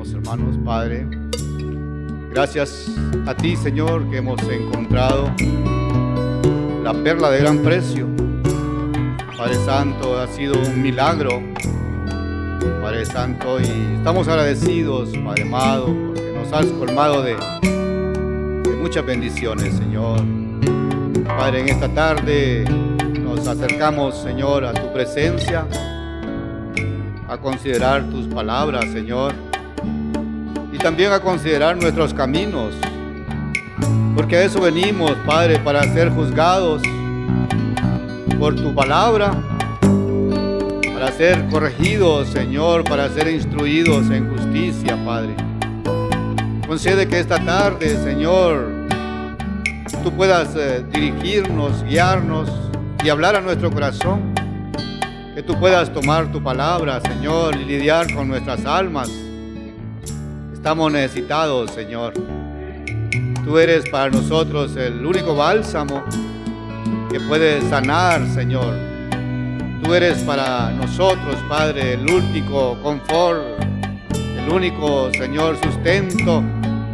Oremos, hermanos. Padre, gracias a ti, Señor, que hemos encontrado la perla de gran precio. Padre Santo, ha sido un milagro, Padre Santo, y estamos agradecidos, Padre amado, porque nos has colmado de muchas bendiciones, Señor. Padre, en esta tarde nos acercamos, Señor, a tu presencia, a considerar tus palabras, Señor, y también a considerar nuestros caminos, porque a eso venimos, Padre, para ser juzgados por tu palabra, para ser corregidos, Señor, para ser instruidos en justicia, Padre. Concede que esta tarde, Señor, tú puedas dirigirnos, guiarnos y hablar a nuestro corazón. Que tú puedas tomar tu palabra, Señor, y lidiar con nuestras almas. Estamos necesitados, Señor. Tú eres para nosotros el único bálsamo que puede sanar, Señor. Tú eres para nosotros, Padre, el único confort, el único, Señor, sustento.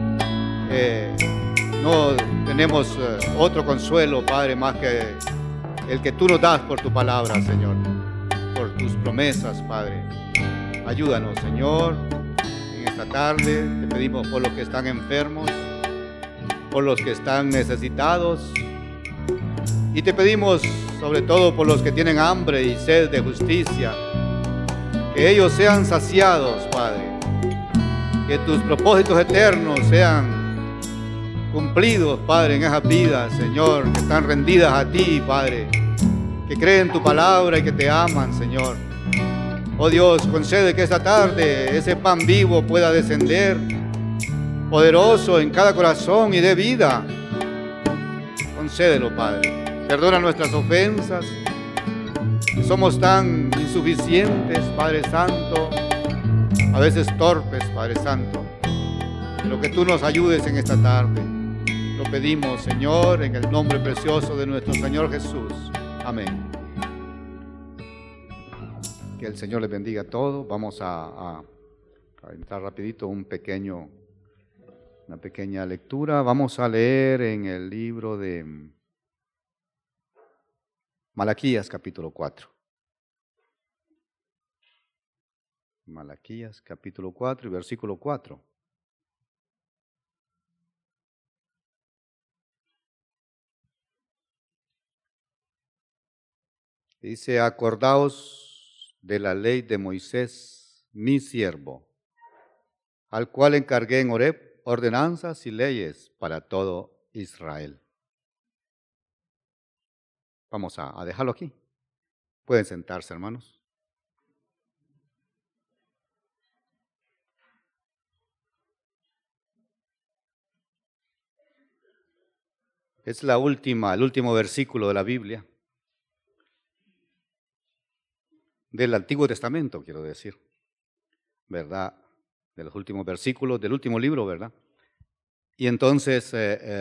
No tenemos otro consuelo, Padre, más que el que tú nos das por tu palabra, Señor, por tus promesas, Padre. Ayúdanos, Señor, en esta tarde. Te pedimos por los que están enfermos, por los que están necesitados, y te pedimos sobre todo por los que tienen hambre y sed de justicia, que ellos sean saciados, Padre, que tus propósitos eternos sean cumplidos, Padre, en esas vidas, Señor, que están rendidas a ti, Padre, que creen tu palabra y que te aman, Señor. Oh Dios, concede que esta tarde ese pan vivo pueda descender poderoso en cada corazón y dé vida. Concédelo, Padre. Perdona nuestras ofensas, que somos tan insuficientes, Padre Santo, a veces torpes, Padre Santo. Pero que tú nos ayudes en esta tarde. Lo pedimos, Señor, en el nombre precioso de nuestro Señor Jesús. Amén. Que el Señor les bendiga a todos. Vamos a entrar rapidito una pequeña lectura. Vamos a leer en el libro de Malaquías capítulo 4. Malaquías capítulo 4 y versículo 4. Dice: acordaos de la ley de Moisés, mi siervo, al cual encargué en Horeb ordenanzas y leyes para todo Israel. Vamos a dejarlo aquí. Pueden sentarse, hermanos. Es el último versículo de la Biblia. Del Antiguo Testamento, quiero decir, ¿verdad? De los últimos versículos, del último libro, ¿verdad? Y entonces,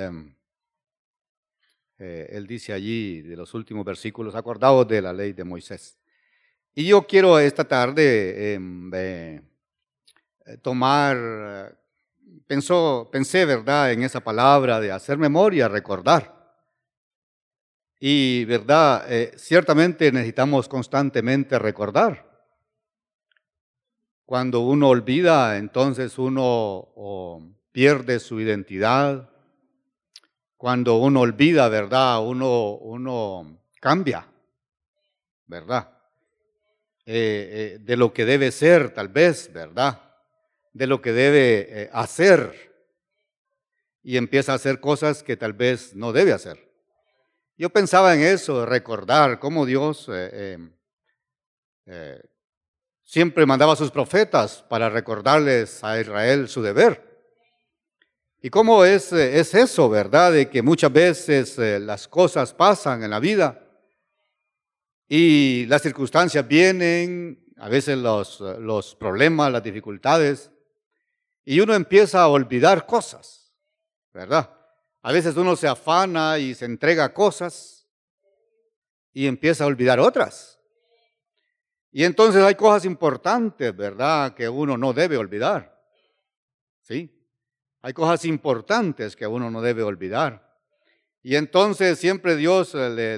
él dice allí, de los últimos versículos, acordaos de la ley de Moisés. Y yo quiero esta tarde pensé, ¿verdad?, en esa palabra de hacer memoria, recordar. Y, ¿verdad?, ciertamente necesitamos constantemente recordar. Cuando uno olvida, entonces uno pierde su identidad. Cuando uno olvida, ¿verdad?, uno cambia, ¿verdad? De lo que debe ser, tal vez, ¿verdad? De lo que debe hacer. Y empieza a hacer cosas que tal vez no debe hacer. Yo pensaba en eso, recordar cómo Dios siempre mandaba a sus profetas para recordarles a Israel su deber. Y cómo es eso, ¿verdad? De que muchas veces las cosas pasan en la vida y las circunstancias vienen, a veces los problemas, las dificultades, y uno empieza a olvidar cosas, ¿verdad? A veces uno se afana y se entrega a cosas y empieza a olvidar otras. Y entonces hay cosas importantes, ¿verdad?, que uno no debe olvidar. ¿sí? Hay cosas importantes que uno no debe olvidar. Y entonces siempre Dios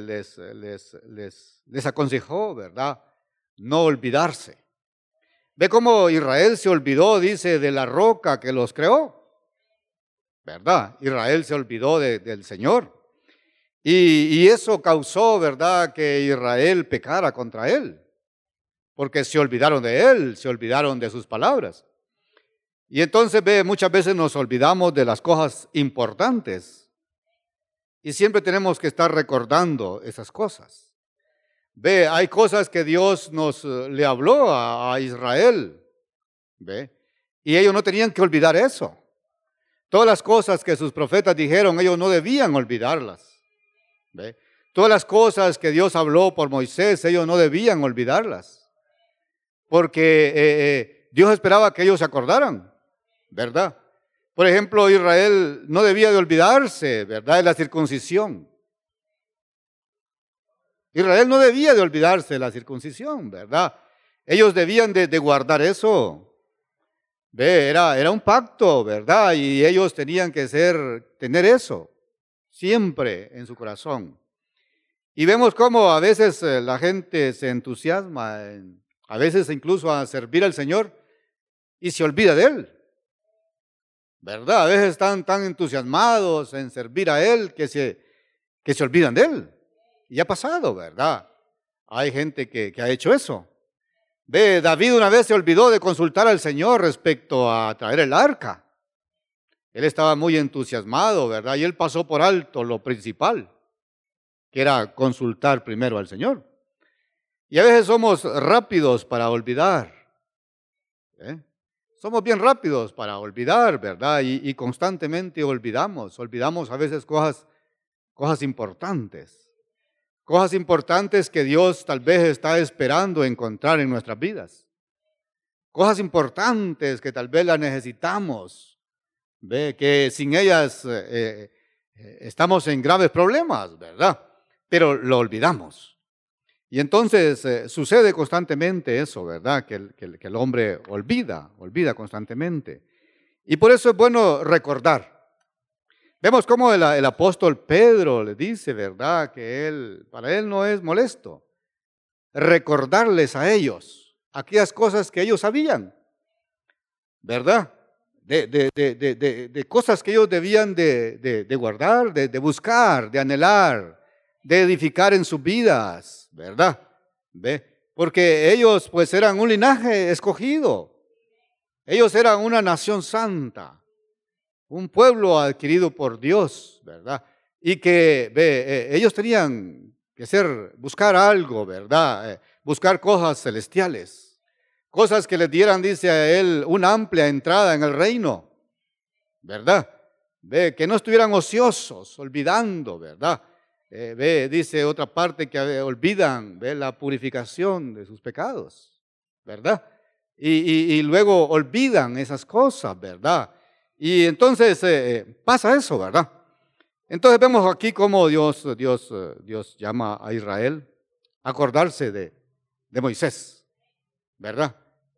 les aconsejó, ¿verdad? No olvidarse. Ve cómo Israel se olvidó, dice, de la roca que los creó, ¿verdad? Israel se olvidó del Señor. Y eso causó, ¿verdad?, que Israel pecara contra Él, porque se olvidaron de Él, se olvidaron de sus palabras. Y entonces, ve, muchas veces nos olvidamos de las cosas importantes y siempre tenemos que estar recordando esas cosas. Ve, hay cosas que Dios le habló a Israel, ve, y ellos no tenían que olvidar eso. Todas las cosas que sus profetas dijeron, ellos no debían olvidarlas. ¿Ve? Todas las cosas que Dios habló por Moisés, ellos no debían olvidarlas, porque Dios esperaba que ellos se acordaran, ¿verdad? Por ejemplo, Israel no debía de olvidarse, ¿verdad?, de la circuncisión. Israel no debía de olvidarse de la circuncisión, ¿verdad? Ellos debían de guardar eso. Ve, era un pacto, ¿verdad? Y ellos tenían que tener eso siempre en su corazón. Y vemos cómo a veces la gente se entusiasma, a veces incluso a servir al Señor y se olvida de Él, ¿verdad? A veces están tan entusiasmados en servir a Él que se olvidan de Él. Y ha pasado, ¿verdad? Hay gente que ha hecho eso. Ve, David una vez se olvidó de consultar al Señor respecto a traer el arca. Él estaba muy entusiasmado, ¿verdad? Y él pasó por alto lo principal, que era consultar primero al Señor. Y a veces somos rápidos para olvidar. Somos bien rápidos para olvidar, ¿verdad? Y constantemente olvidamos a veces cosas importantes. Cosas importantes que Dios tal vez está esperando encontrar en nuestras vidas. Cosas importantes que tal vez las necesitamos. Ve que sin ellas estamos en graves problemas, ¿verdad? Pero lo olvidamos. Y entonces sucede constantemente eso, ¿verdad? Que el hombre olvida constantemente. Y por eso es bueno recordar. Vemos cómo el apóstol Pedro le dice, ¿verdad?, que para él no es molesto recordarles a ellos aquellas cosas que ellos sabían, ¿verdad? De cosas que ellos debían de guardar, de buscar, de anhelar, de edificar en sus vidas, ¿verdad? ¿Ve? Porque ellos pues eran un linaje escogido, ellos eran una nación santa, un pueblo adquirido por Dios, ¿verdad? Y que ellos tenían que buscar algo, ¿verdad? Buscar cosas celestiales. Cosas que les dieran, dice a él, una amplia entrada en el reino, ¿verdad? Ve, que no estuvieran ociosos, olvidando, ¿verdad? Dice otra parte que olvidan, la purificación de sus pecados, ¿verdad? Y luego olvidan esas cosas, ¿verdad? Y entonces pasa eso, ¿verdad? Entonces vemos aquí cómo Dios llama a Israel a acordarse de Moisés, ¿verdad?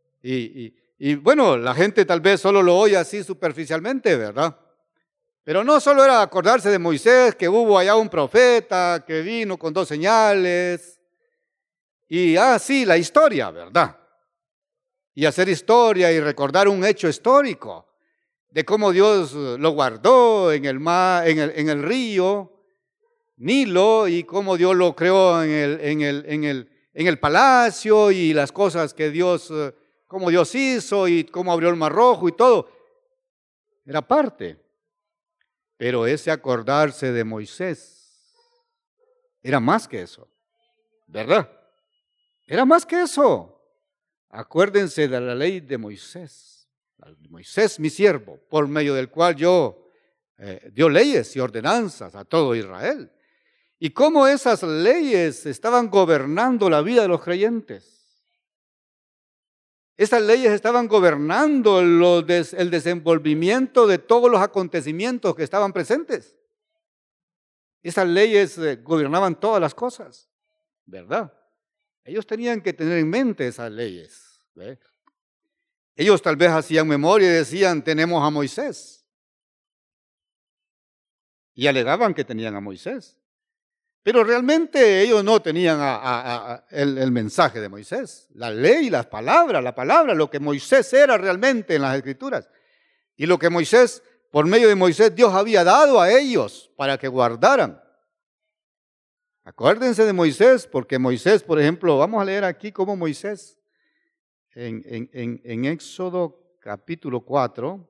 Y bueno, la gente tal vez solo lo oye así superficialmente, ¿verdad? Pero no solo era acordarse de Moisés, que hubo allá un profeta que vino con 2 señales, y sí, la historia, ¿verdad? Y hacer historia y recordar un hecho histórico de cómo Dios lo guardó en el mar, en el río Nilo, y cómo Dios lo creó en el palacio, y las cosas que cómo Dios hizo y cómo abrió el Mar Rojo y todo. Era parte. Pero ese acordarse de Moisés era más que eso, ¿verdad? Era más que eso. Acuérdense de la ley de Moisés. Moisés, mi siervo, por medio del cual yo dio leyes y ordenanzas a todo Israel. Y cómo esas leyes estaban gobernando la vida de los creyentes. Esas leyes estaban gobernando el desenvolvimiento de todos los acontecimientos que estaban presentes. Esas leyes gobernaban todas las cosas, ¿verdad? Ellos tenían que tener en mente esas leyes, ¿ve? Ellos tal vez hacían memoria y decían, tenemos a Moisés. Y alegaban que tenían a Moisés. Pero realmente ellos no tenían el mensaje de Moisés, la ley, la palabra, lo que Moisés era realmente en las Escrituras. Y lo que Moisés, por medio de Moisés, Dios había dado a ellos para que guardaran. Acuérdense de Moisés, porque Moisés, por ejemplo, vamos a leer aquí cómo Moisés, en Éxodo capítulo 4,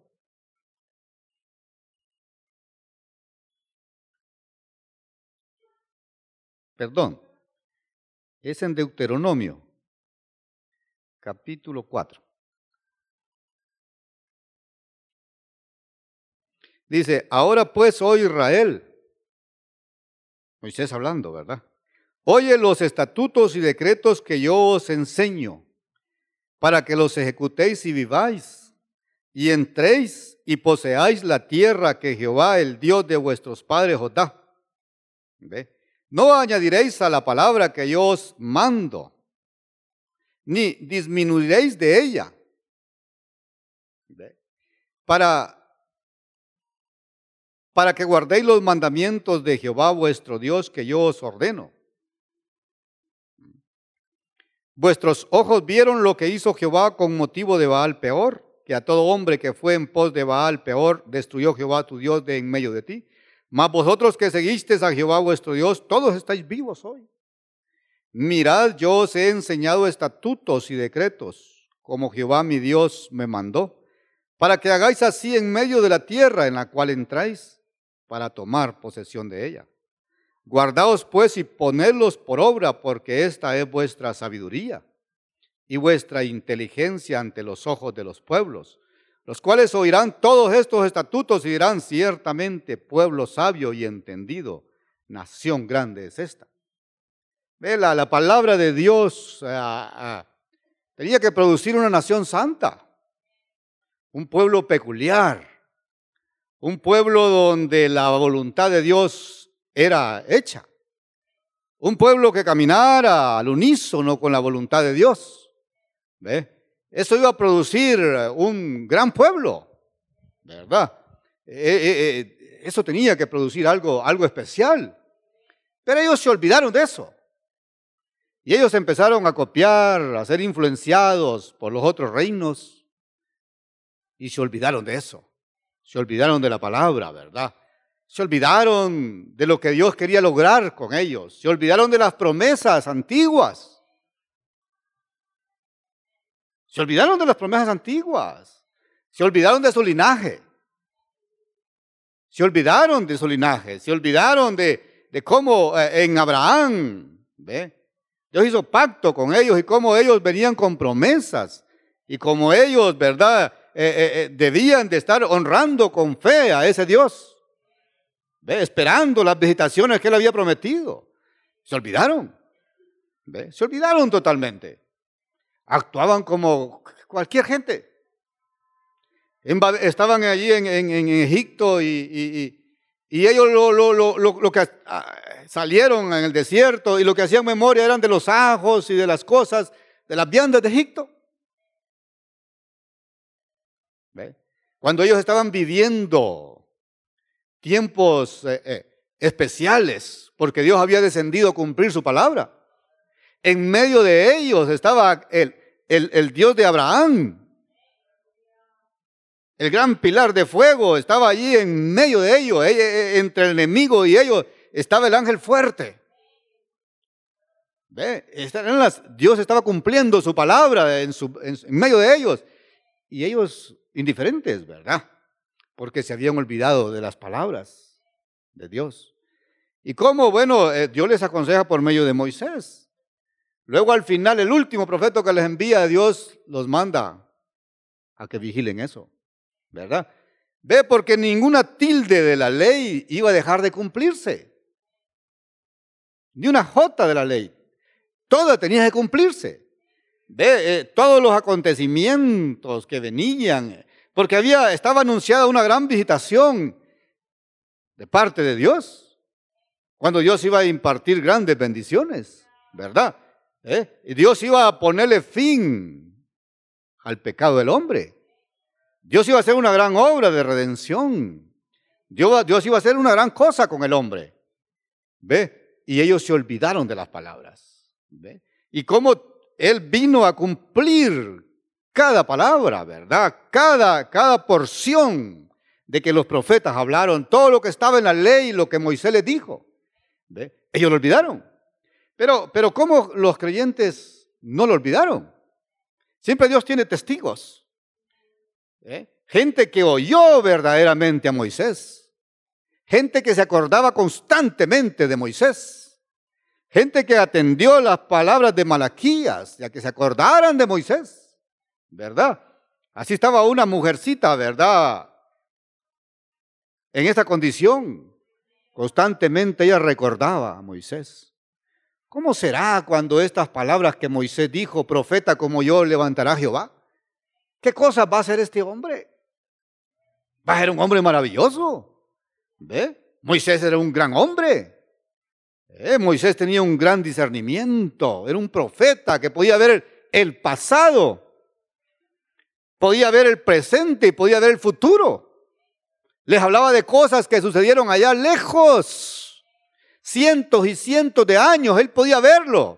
perdón, es en Deuteronomio, capítulo 4. Dice, ahora pues, oh Israel, Moisés hablando, ¿verdad? Oye los estatutos y decretos que yo os enseño, para que los ejecutéis y viváis, y entréis y poseáis la tierra que Jehová, el Dios de vuestros padres, os da. ¿Ve? No añadiréis a la palabra que yo os mando, ni disminuiréis de ella. ¿Ve? Para que guardéis los mandamientos de Jehová vuestro Dios que yo os ordeno. Vuestros ojos vieron lo que hizo Jehová con motivo de Baal Peor, que a todo hombre que fue en pos de Baal Peor destruyó Jehová tu Dios de en medio de ti. Mas vosotros que seguisteis a Jehová vuestro Dios, todos estáis vivos hoy. Mirad, yo os he enseñado estatutos y decretos, como Jehová mi Dios me mandó, para que hagáis así en medio de la tierra en la cual entráis, para tomar posesión de ella. Guardaos pues y ponedlos por obra, porque esta es vuestra sabiduría y vuestra inteligencia ante los ojos de los pueblos, los cuales oirán todos estos estatutos y dirán, ciertamente pueblo sabio y entendido, nación grande es esta. Ve, la palabra de Dios tenía que producir una nación santa, un pueblo peculiar, un pueblo donde la voluntad de Dios era hecha. Un pueblo que caminara al unísono con la voluntad de Dios. ¿Ve? Eso iba a producir un gran pueblo, ¿verdad? Eso tenía que producir algo especial. Pero ellos se olvidaron de eso. Y ellos empezaron a copiar, a ser influenciados por los otros reinos. Y se olvidaron de eso. Se olvidaron de la palabra, ¿verdad? Se olvidaron de lo que Dios quería lograr con ellos. Se olvidaron de las promesas antiguas. Se olvidaron de las promesas antiguas. Se olvidaron de su linaje. Se olvidaron de su linaje. Se olvidaron de cómo en Abraham, ¿ve? Dios hizo pacto con ellos y cómo ellos venían con promesas. Y cómo ellos, ¿verdad? Debían de estar honrando con fe a ese Dios. ¿Ve? Esperando las visitaciones que él había prometido. Se olvidaron. ¿Ve? Se olvidaron totalmente. Actuaban como cualquier gente. Estaban allí en Egipto y ellos lo que salieron en el desierto y lo que hacían memoria eran de los ajos y de las cosas, de las viandas de Egipto. ¿Ve? Cuando ellos estaban viviendo tiempos especiales, porque Dios había descendido a cumplir su palabra. En medio de ellos estaba el Dios de Abraham. El gran pilar de fuego estaba allí en medio de ellos. Entre el enemigo y ellos estaba el ángel fuerte. ¿Ve? Dios estaba cumpliendo su palabra en medio de ellos. Y ellos indiferentes, ¿verdad? Porque se habían olvidado de las palabras de Dios. ¿Y cómo? Bueno, Dios les aconseja por medio de Moisés. Luego al final, el último profeta que les envía, Dios los manda a que vigilen eso, ¿verdad? Ve, porque ninguna tilde de la ley iba a dejar de cumplirse. Ni una jota de la ley. Toda tenía que cumplirse. Ve, todos los acontecimientos que venían, porque estaba anunciada una gran visitación de parte de Dios, cuando Dios iba a impartir grandes bendiciones, ¿verdad? Y Dios iba a ponerle fin al pecado del hombre. Dios iba a hacer una gran obra de redención. Dios iba a hacer una gran cosa con el hombre. ¿Ve? Y ellos se olvidaron de las palabras. ¿Ve? Y cómo Él vino a cumplir cada palabra, ¿verdad? Cada porción de que los profetas hablaron, todo lo que estaba en la ley y lo que Moisés les dijo. ¿Ve? Ellos lo olvidaron. Pero ¿cómo los creyentes no lo olvidaron? Siempre Dios tiene testigos. Gente que oyó verdaderamente a Moisés. Gente que se acordaba constantemente de Moisés. Gente que atendió las palabras de Malaquías, ya que se acordaran de Moisés, ¿verdad? Así estaba una mujercita, ¿verdad? En esta condición, constantemente ella recordaba a Moisés. ¿Cómo será cuando estas palabras que Moisés dijo, profeta como yo levantará Jehová? ¿Qué cosas va a hacer este hombre? Va a ser un hombre maravilloso. ¿Ve? Moisés era un gran hombre. Moisés tenía un gran discernimiento. Era un profeta que podía ver el pasado, podía ver el presente y podía ver el futuro. Les hablaba de cosas que sucedieron allá lejos. Cientos y cientos de años, él podía verlo.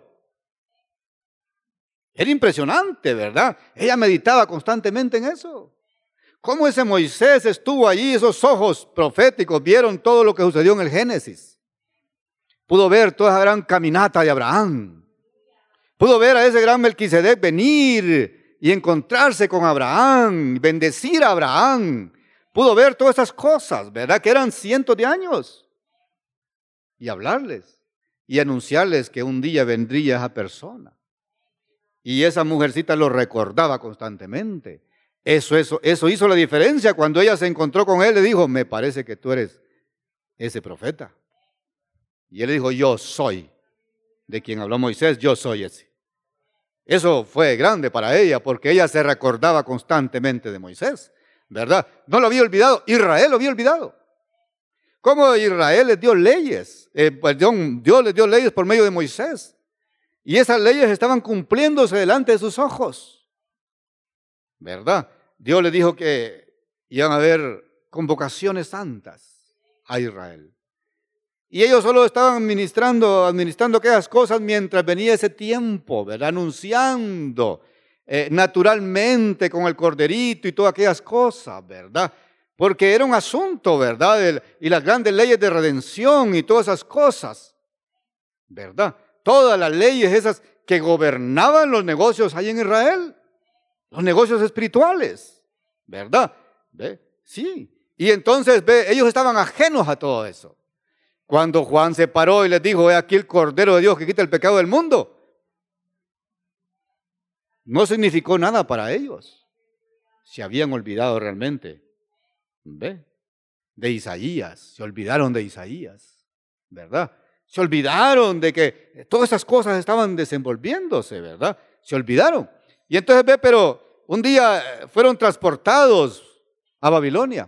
Era impresionante, ¿verdad? Ella meditaba constantemente en eso. Cómo ese Moisés estuvo allí, esos ojos proféticos vieron todo lo que sucedió en el Génesis. Pudo ver toda esa gran caminata de Abraham. Pudo ver a ese gran Melquisedec venir y encontrarse con Abraham, bendecir a Abraham. Pudo ver todas esas cosas, ¿verdad? Que eran cientos de años. Y hablarles y anunciarles que un día vendría esa persona. Y esa mujercita lo recordaba constantemente. Eso hizo la diferencia. Cuando ella se encontró con él, le dijo, me parece que tú eres ese profeta. Y él le dijo, yo soy. De quien habló Moisés, yo soy ese. Eso fue grande para ella, porque ella se recordaba constantemente de Moisés, ¿verdad? No lo había olvidado, Israel lo había olvidado. ¿Cómo Israel les dio leyes? Dios les dio leyes por medio de Moisés. Y esas leyes estaban cumpliéndose delante de sus ojos, ¿verdad? Dios les dijo que iban a haber convocaciones santas a Israel. Y ellos solo estaban administrando aquellas cosas mientras venía ese tiempo, ¿verdad? Anunciando naturalmente con el corderito y todas aquellas cosas, ¿verdad? Porque era un asunto, ¿verdad? Y las grandes leyes de redención y todas esas cosas, ¿verdad? Todas las leyes esas que gobernaban los negocios ahí en Israel, los negocios espirituales, ¿verdad? ¿Ve? Sí. Y entonces, ve, ellos estaban ajenos a todo eso. Cuando Juan se paró y les dijo, he aquí el Cordero de Dios que quita el pecado del mundo, no significó nada para ellos. Se habían olvidado realmente, ¿ve? De Isaías, se olvidaron de Isaías, ¿verdad? Se olvidaron de que todas esas cosas estaban desenvolviéndose, ¿verdad? Se olvidaron. Y entonces, ve, pero un día fueron transportados a Babilonia.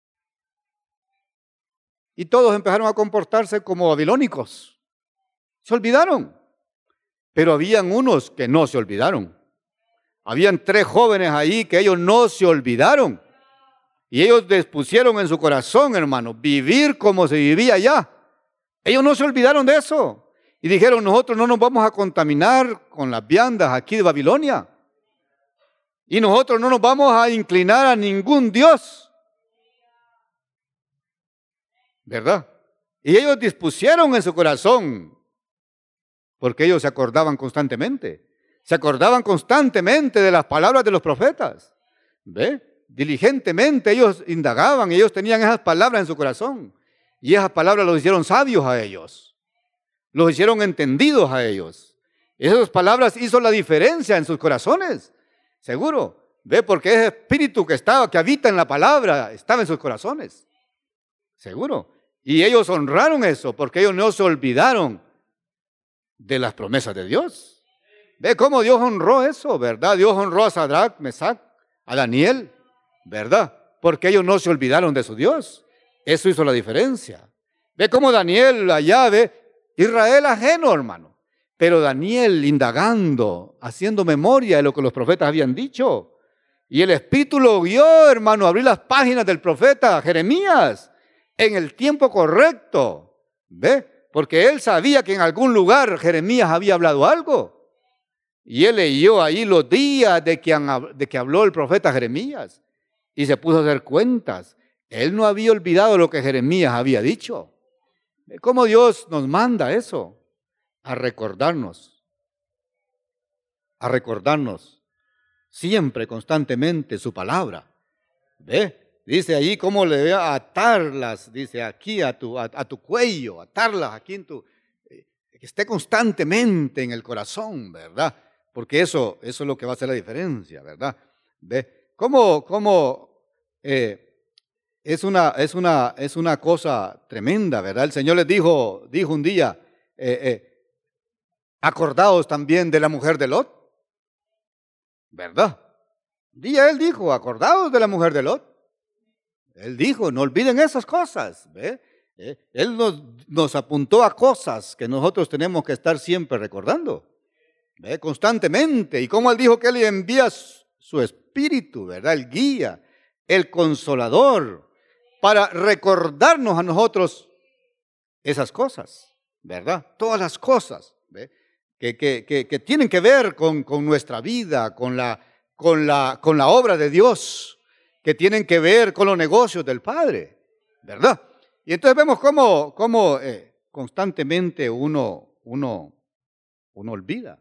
Y todos empezaron a comportarse como babilónicos. Se olvidaron. Pero habían unos que no se olvidaron. Habían 3 jóvenes ahí que ellos no se olvidaron. Y ellos dispusieron en su corazón, hermano, vivir como se vivía allá. Ellos no se olvidaron de eso. Y dijeron, nosotros no nos vamos a contaminar con las viandas aquí de Babilonia. Y nosotros no nos vamos a inclinar a ningún dios. ¿Verdad? Y ellos dispusieron en su corazón, porque ellos se acordaban constantemente. Se acordaban constantemente de las palabras de los profetas. ¿Ve? Diligentemente ellos indagaban, y ellos tenían esas palabras en su corazón. Y esas palabras los hicieron sabios a ellos. Los hicieron entendidos a ellos. Esas palabras hizo la diferencia en sus corazones. Seguro. ¿Ve? Porque ese espíritu que habita en la palabra, estaba en sus corazones. Seguro. Y ellos honraron eso, porque ellos no se olvidaron de las promesas de Dios. ¿Ve cómo Dios honró eso, verdad? Dios honró a Sadrach, Mesach, a Daniel, ¿verdad? Porque ellos no se olvidaron de su Dios. Eso hizo la diferencia. Ve cómo Daniel allá, ve, Israel ajeno, hermano. Pero Daniel indagando, haciendo memoria de lo que los profetas habían dicho. Y el Espíritu lo guió, hermano, a abrir las páginas del profeta Jeremías en el tiempo correcto. ¿Ve? Porque él sabía que en algún lugar Jeremías había hablado algo. Y él leyó ahí los días de que habló el profeta Jeremías. Y se puso a hacer cuentas. Él no había olvidado lo que Jeremías había dicho. ¿Cómo Dios nos manda eso? A recordarnos siempre, constantemente su palabra. ¿Ve? Dice ahí cómo le voy a atarlas, dice aquí a tu cuello, atarlas aquí que esté constantemente en el corazón, ¿verdad? Porque eso es lo que va a hacer la diferencia, ¿verdad? ¿Ve? Es una cosa tremenda, ¿verdad? El Señor les dijo un día, acordaos también de la mujer de Lot, ¿verdad? Un día Él dijo, acordaos de la mujer de Lot. Él dijo, no olviden esas cosas, ¿ve? Él nos apuntó a cosas que nosotros tenemos que estar siempre recordando, ¿ve? Constantemente. Y como Él dijo que Él envía su Espíritu, ¿verdad? El guía, el consolador, para recordarnos a nosotros esas cosas, ¿verdad? Todas las cosas, ¿ve? Que tienen que ver con nuestra vida, con la obra de Dios, que tienen que ver con los negocios del Padre, ¿verdad? Y entonces vemos cómo constantemente uno olvida,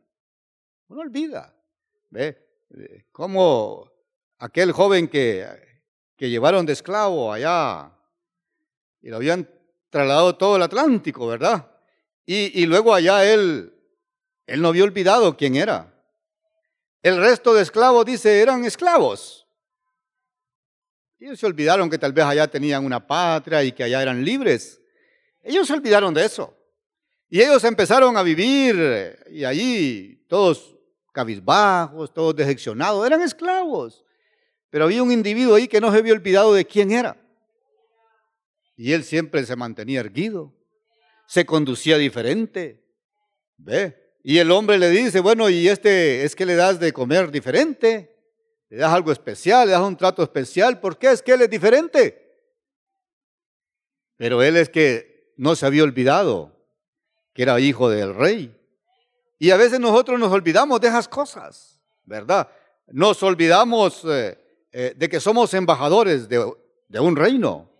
¿ve? Como aquel joven que llevaron de esclavo allá y lo habían trasladado todo el Atlántico, ¿verdad? Y luego allá él no había olvidado quién era. El resto de esclavos, dice, eran esclavos. Ellos se olvidaron que tal vez allá tenían una patria y que allá eran libres. Ellos se olvidaron de eso. Y ellos empezaron a vivir y allí todos cabizbajos, todos decepcionados. Eran esclavos. Pero había un individuo ahí que no se había olvidado de quién era. Y él siempre se mantenía erguido. Se conducía diferente. ¿Ve? Y el hombre le dice, bueno, ¿y es que le das de comer diferente? ¿Le das algo especial? ¿Le das un trato especial? ¿Por qué? Es que él es diferente. Pero él es que no se había olvidado que era hijo del rey. Y a veces nosotros nos olvidamos de esas cosas, ¿verdad? Nos olvidamos de que somos embajadores de un reino.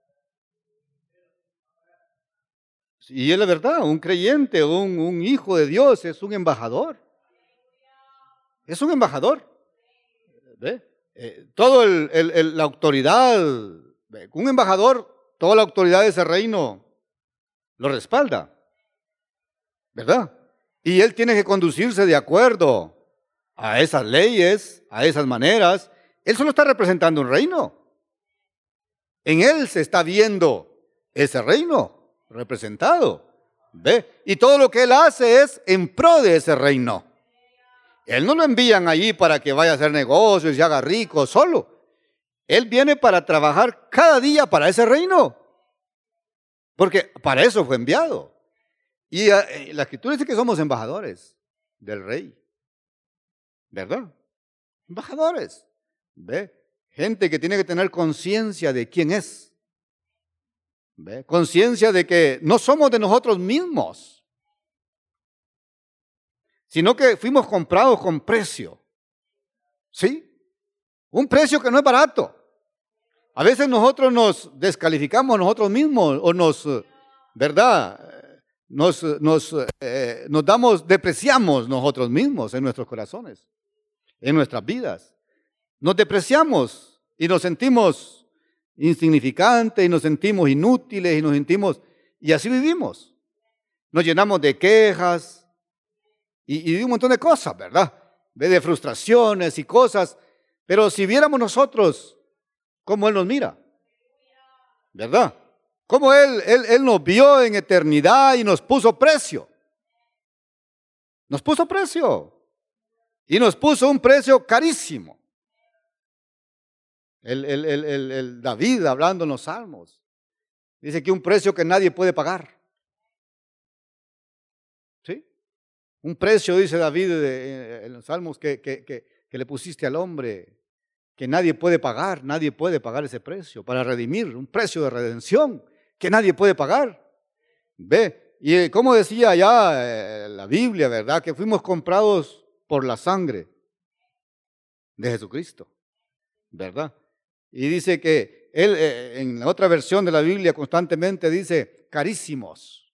Y es la verdad, un creyente, un hijo de Dios es un embajador. Es un embajador. ¿Ve? Todo la autoridad, ¿ve? Un embajador, toda la autoridad de ese reino lo respalda, ¿verdad? Y él tiene que conducirse de acuerdo a esas leyes, a esas maneras. Él solo está representando un reino. En él se está viendo ese reino representado, ¿ve? Y todo lo que él hace es en pro de ese reino. Él no lo envían allí para que vaya a hacer negocios y haga rico solo. Él viene para trabajar cada día para ese reino, porque para eso fue enviado. Y la Escritura dice que somos embajadores del rey, ¿verdad? Embajadores, ¿ve? Gente que tiene que tener conciencia de quién es. ¿Ve? Conciencia de que no somos de nosotros mismos, sino que fuimos comprados con precio. ¿Sí? Un precio que no es barato. A veces nosotros nos descalificamos nosotros mismos o ¿verdad? Depreciamos nosotros mismos en nuestros corazones, en nuestras vidas. Nos depreciamos y nos sentimos insignificantes y nos sentimos inútiles y así vivimos. Nos llenamos de quejas y de un montón de cosas, ¿verdad? De frustraciones y cosas. Pero si viéramos nosotros cómo Él nos mira, ¿verdad? Cómo Él nos vio en eternidad y nos puso precio. Nos puso precio. Y nos puso un precio carísimo. El David, hablando en los Salmos, dice que un precio que nadie puede pagar. ¿Sí? Un precio, dice David en los Salmos, que le pusiste al hombre, que nadie puede pagar ese precio para redimir, un precio de redención que nadie puede pagar. Ve, y como decía ya la Biblia, ¿verdad? Que fuimos comprados por la sangre de Jesucristo, ¿verdad? Y dice que él, en la otra versión de la Biblia constantemente dice, carísimos,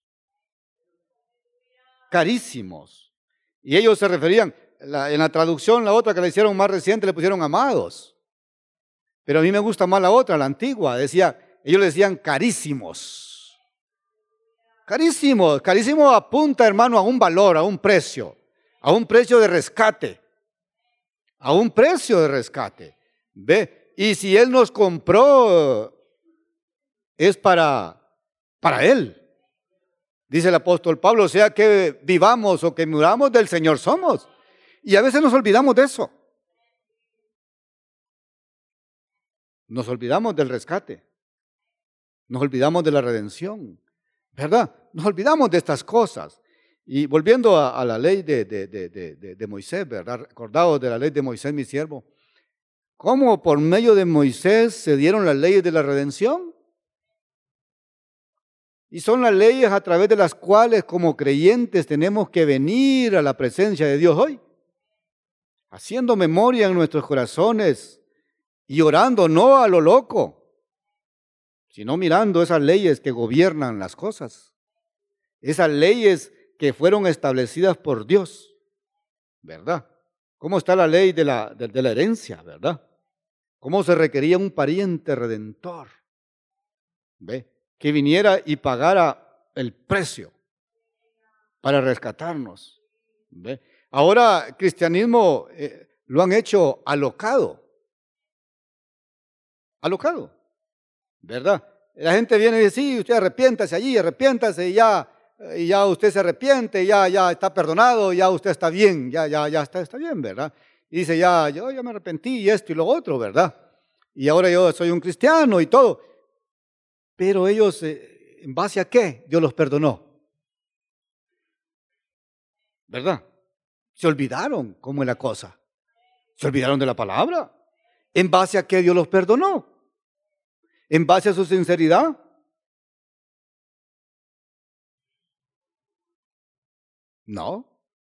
carísimos. Y ellos se referían, en la traducción, la otra que le hicieron más reciente, le pusieron amados. Pero a mí me gusta más la otra, la antigua. Ellos le decían carísimos. Carísimos. Carísimo apunta, hermano, a un valor, a un precio de rescate. A un precio de rescate. ¿Ve? Y si Él nos compró, es para Él. Dice el apóstol Pablo, sea que vivamos o que muramos, del Señor somos. Y a veces nos olvidamos de eso. Nos olvidamos del rescate. Nos olvidamos de la redención. ¿Verdad? Nos olvidamos de estas cosas. Y volviendo a la ley de Moisés, ¿verdad? Recordados de la ley de Moisés, mi siervo. ¿Cómo por medio de Moisés se dieron las leyes de la redención? Y son las leyes a través de las cuales como creyentes tenemos que venir a la presencia de Dios hoy, haciendo memoria en nuestros corazones y orando no a lo loco, sino mirando esas leyes que gobiernan las cosas, esas leyes que fueron establecidas por Dios, ¿verdad? ¿Cómo está la ley de la herencia, verdad? ¿Cómo se requería un pariente redentor? ¿Ve? Que viniera y pagara el precio para rescatarnos. ¿Ve? Ahora, cristianismo lo han hecho alocado, ¿verdad? La gente viene y dice, sí, usted arrepiéntase allí, arrepiéntase y ya usted se arrepiente, ya está perdonado, ya usted está bien, ya está bien, ¿verdad? Y dice, yo ya me arrepentí y esto y lo otro, ¿verdad? Y ahora yo soy un cristiano y todo. Pero ellos, ¿en base a qué? Dios los perdonó. ¿Verdad? Se olvidaron cómo es la cosa. Se olvidaron de la palabra. ¿En base a qué Dios los perdonó? ¿En base a su sinceridad? No.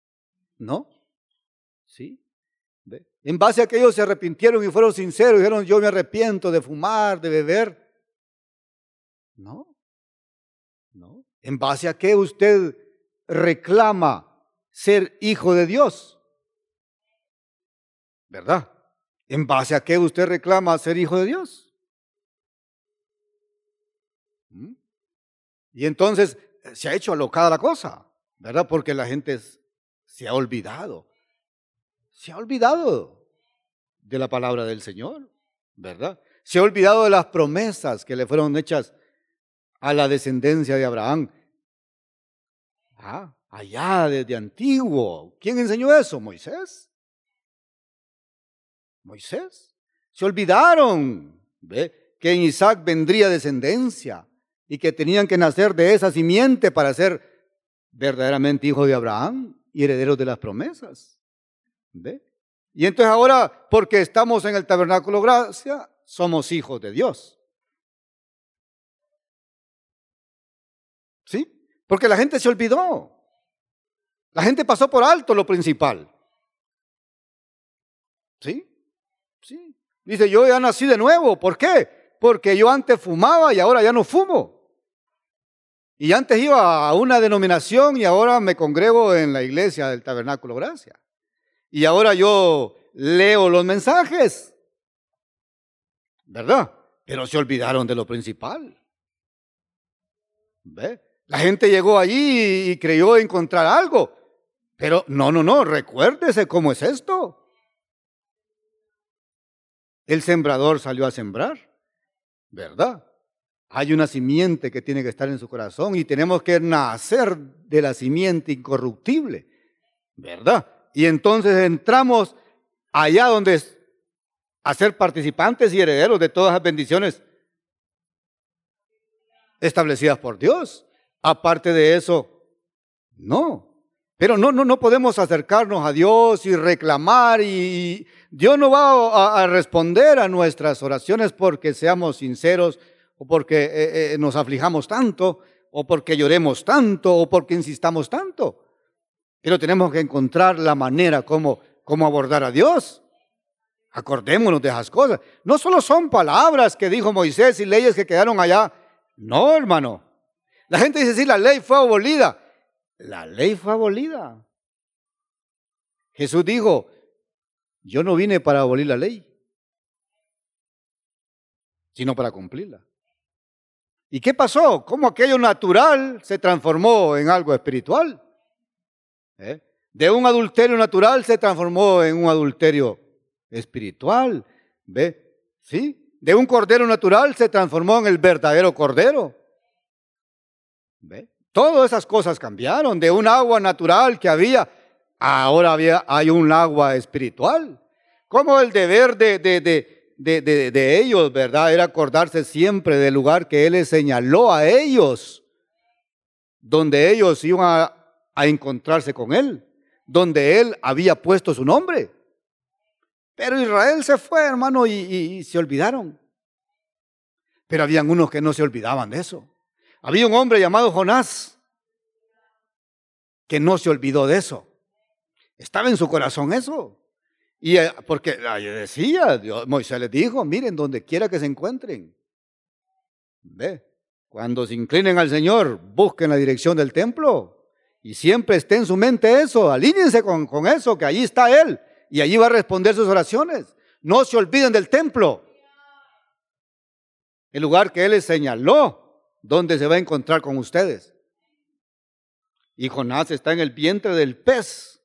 ¿Sí? ¿Ve? ¿En base a que ellos se arrepintieron y fueron sinceros y dijeron, yo me arrepiento de fumar, de beber? No. ¿En base a qué usted reclama ser hijo de Dios? ¿Verdad? ¿En base a qué usted reclama ser hijo de Dios? Y entonces se ha hecho alocada la cosa, ¿verdad? Porque la gente se ha olvidado de la palabra del Señor, ¿verdad? Se ha olvidado de las promesas que le fueron hechas a la descendencia de Abraham. Allá desde antiguo. ¿Quién enseñó eso? Moisés. Se olvidaron, ¿ve? Que en Isaac vendría descendencia y que tenían que nacer de esa simiente para ser verdaderamente hijos de Abraham y herederos de las promesas. ¿Ve? Y entonces ahora, porque estamos en el tabernáculo gracia, somos hijos de Dios. ¿Sí? Porque la gente se olvidó. La gente pasó por alto lo principal. ¿Sí? Dice, yo ya nací de nuevo. ¿Por qué? Porque yo antes fumaba y ahora ya no fumo. Y antes iba a una denominación y ahora me congrego en la iglesia del Tabernáculo Gracia. Y ahora yo leo los mensajes, ¿verdad? Pero se olvidaron de lo principal. ¿Ve? La gente llegó allí y creyó encontrar algo. Pero no, recuérdese cómo es esto. El sembrador salió a sembrar, ¿verdad? Hay una simiente que tiene que estar en su corazón y tenemos que nacer de la simiente incorruptible, ¿verdad? Y entonces entramos allá donde es a ser participantes y herederos de todas las bendiciones establecidas por Dios. Aparte de eso, no. Pero no podemos acercarnos a Dios y reclamar y Dios no va a responder a nuestras oraciones porque seamos sinceros o porque nos aflijamos tanto o porque lloremos tanto o porque insistamos tanto. Pero tenemos que encontrar la manera como abordar a Dios. Acordémonos de esas cosas. No solo son palabras que dijo Moisés y leyes que quedaron allá. No, hermano. La gente dice, sí, la ley fue abolida. La ley fue abolida. Jesús dijo, yo no vine para abolir la ley, sino para cumplirla. ¿Y qué pasó? ¿Cómo aquello natural se transformó en algo espiritual? De un adulterio natural se transformó en un adulterio espiritual. ¿Ve? ¿Sí? De un cordero natural se transformó en el verdadero cordero. ¿Ve? Todas esas cosas cambiaron. De un agua natural que había, ahora hay un agua espiritual. Como el deber de ellos, ¿verdad? Era acordarse siempre del lugar que Él les señaló a ellos, donde ellos iban a encontrarse con Él, donde Él había puesto su nombre. Pero Israel se fue, hermano, y se olvidaron. Pero habían unos que no se olvidaban de eso. Había un hombre llamado Jonás que no se olvidó de eso. Estaba en su corazón eso. Y porque decía, Moisés les dijo, miren, donde quiera que se encuentren. ¿Ve? Cuando se inclinen al Señor, busquen la dirección del templo. Y siempre esté en su mente eso, alíñense con eso, que allí está Él. Y allí va a responder sus oraciones. No se olviden del templo. El lugar que Él les señaló, donde se va a encontrar con ustedes. Y Jonás está en el vientre del pez.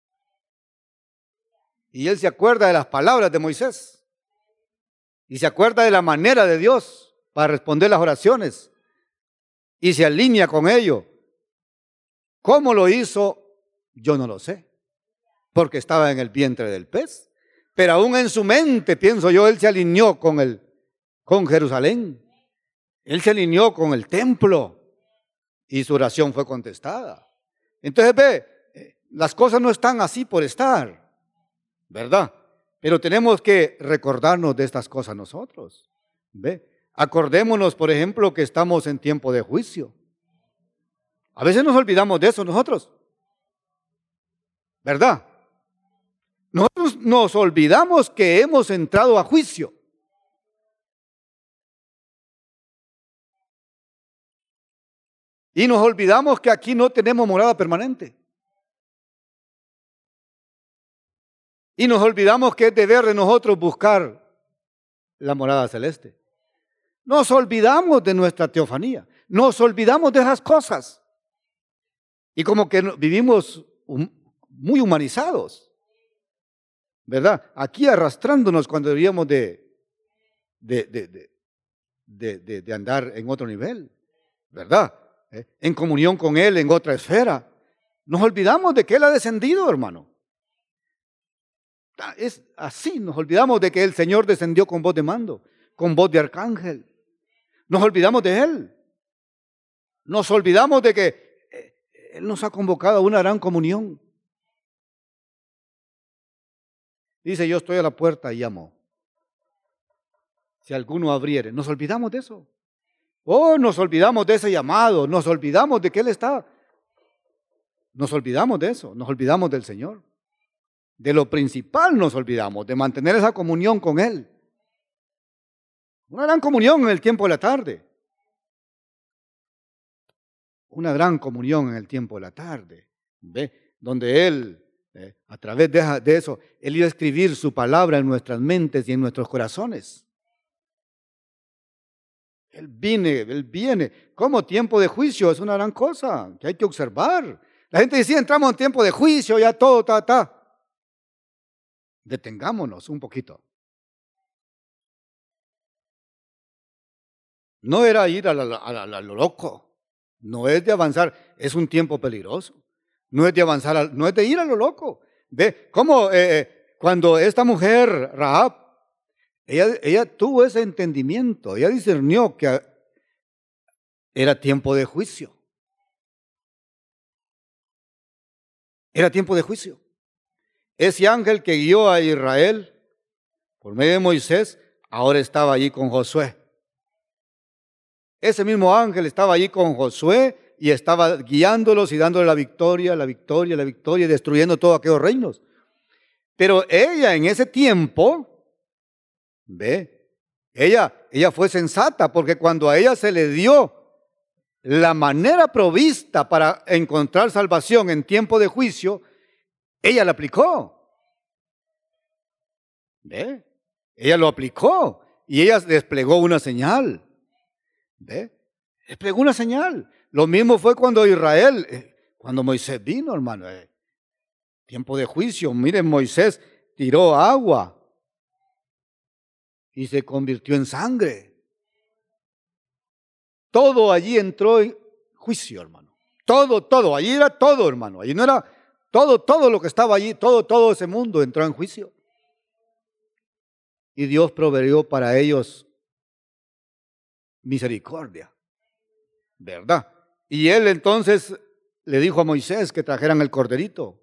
Y él se acuerda de las palabras de Moisés. Y se acuerda de la manera de Dios para responder las oraciones. Y se alinea con ello. ¿Cómo lo hizo? Yo no lo sé. Porque estaba en el vientre del pez. Pero aún en su mente, pienso yo, él se alineó con Jerusalén. Él se alineó con el templo. Y su oración fue contestada. Entonces ve, las cosas no están así por estar, ¿verdad? Pero tenemos que recordarnos de estas cosas nosotros. ¿Ve? Acordémonos, por ejemplo, que estamos en tiempo de juicio. A veces nos olvidamos de eso nosotros, ¿verdad? Nosotros nos olvidamos que hemos entrado a juicio. Y nos olvidamos que aquí no tenemos morada permanente. Y nos olvidamos que es deber de nosotros buscar la morada celeste. Nos olvidamos de nuestra teofanía. Nos olvidamos de esas cosas. Y como que vivimos muy humanizados, ¿verdad? Aquí arrastrándonos cuando deberíamos de andar en otro nivel, ¿verdad? En comunión con Él en otra esfera. Nos olvidamos de que Él ha descendido, hermano. Es así, nos olvidamos de que el Señor descendió con voz de mando, con voz de arcángel. Nos olvidamos de Él. Nos olvidamos de que Él nos ha convocado a una gran comunión. Dice, yo estoy a la puerta y llamo. Si alguno abriere. Nos olvidamos de eso. Oh, nos olvidamos de ese llamado. Nos olvidamos de que Él está. Nos olvidamos de eso. Nos olvidamos del Señor. De lo principal nos olvidamos, de mantener esa comunión con Él. Una gran comunión en el tiempo de la tarde. Una gran comunión en el tiempo de la tarde. ¿Ve? Donde Él, a través de eso, Él iba a escribir su palabra en nuestras mentes y en nuestros corazones. Él viene. Como tiempo de juicio es una gran cosa que hay que observar. La gente decía, entramos en tiempo de juicio, ya todo, ta. Detengámonos un poquito. No era ir a lo loco. No es de avanzar. Es un tiempo peligroso. No es de avanzar, no es de ir a lo loco. Ve cómo cuando esta mujer, Rahab, ella tuvo ese entendimiento. Ella discernió que era tiempo de juicio. Era tiempo de juicio. Ese ángel que guió a Israel por medio de Moisés, ahora estaba allí con Josué. Ese mismo ángel estaba allí con Josué y estaba guiándolos y dándole la victoria, y destruyendo todos aquellos reinos. Pero ella en ese tiempo, ella fue sensata, porque cuando a ella se le dio la manera provista para encontrar salvación en tiempo de juicio, ella la aplicó. Ella lo aplicó y ella desplegó una señal. Desplegó una señal. Lo mismo fue cuando cuando Moisés vino, hermano. Tiempo de juicio. Miren, Moisés tiró agua y se convirtió en sangre. Todo allí entró en juicio, hermano. Todo. Allí era todo, hermano. Allí no era todo lo que estaba allí. Todo ese mundo entró en juicio. Y Dios proveyó para ellos misericordia. ¿Verdad? Y él entonces le dijo a Moisés que trajeran el corderito.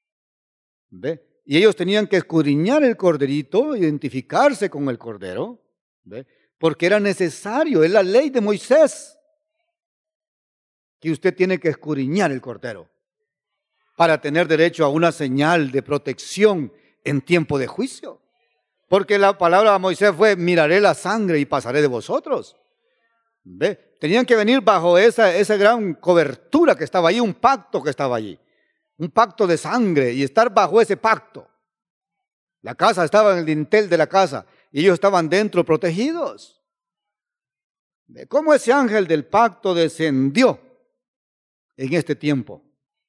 Y ellos tenían que escudriñar el corderito, identificarse con el cordero. Porque era necesario, es la ley de Moisés, que usted tiene que escudriñar el cordero para tener derecho a una señal de protección en tiempo de juicio. Porque la palabra de Moisés fue: miraré la sangre y pasaré de vosotros. Tenían que venir bajo esa gran cobertura que estaba allí, un pacto que estaba allí, un pacto de sangre, y estar bajo ese pacto. La casa estaba en el dintel de la casa y ellos estaban dentro protegidos. ¿Cómo ese ángel del pacto descendió en este tiempo?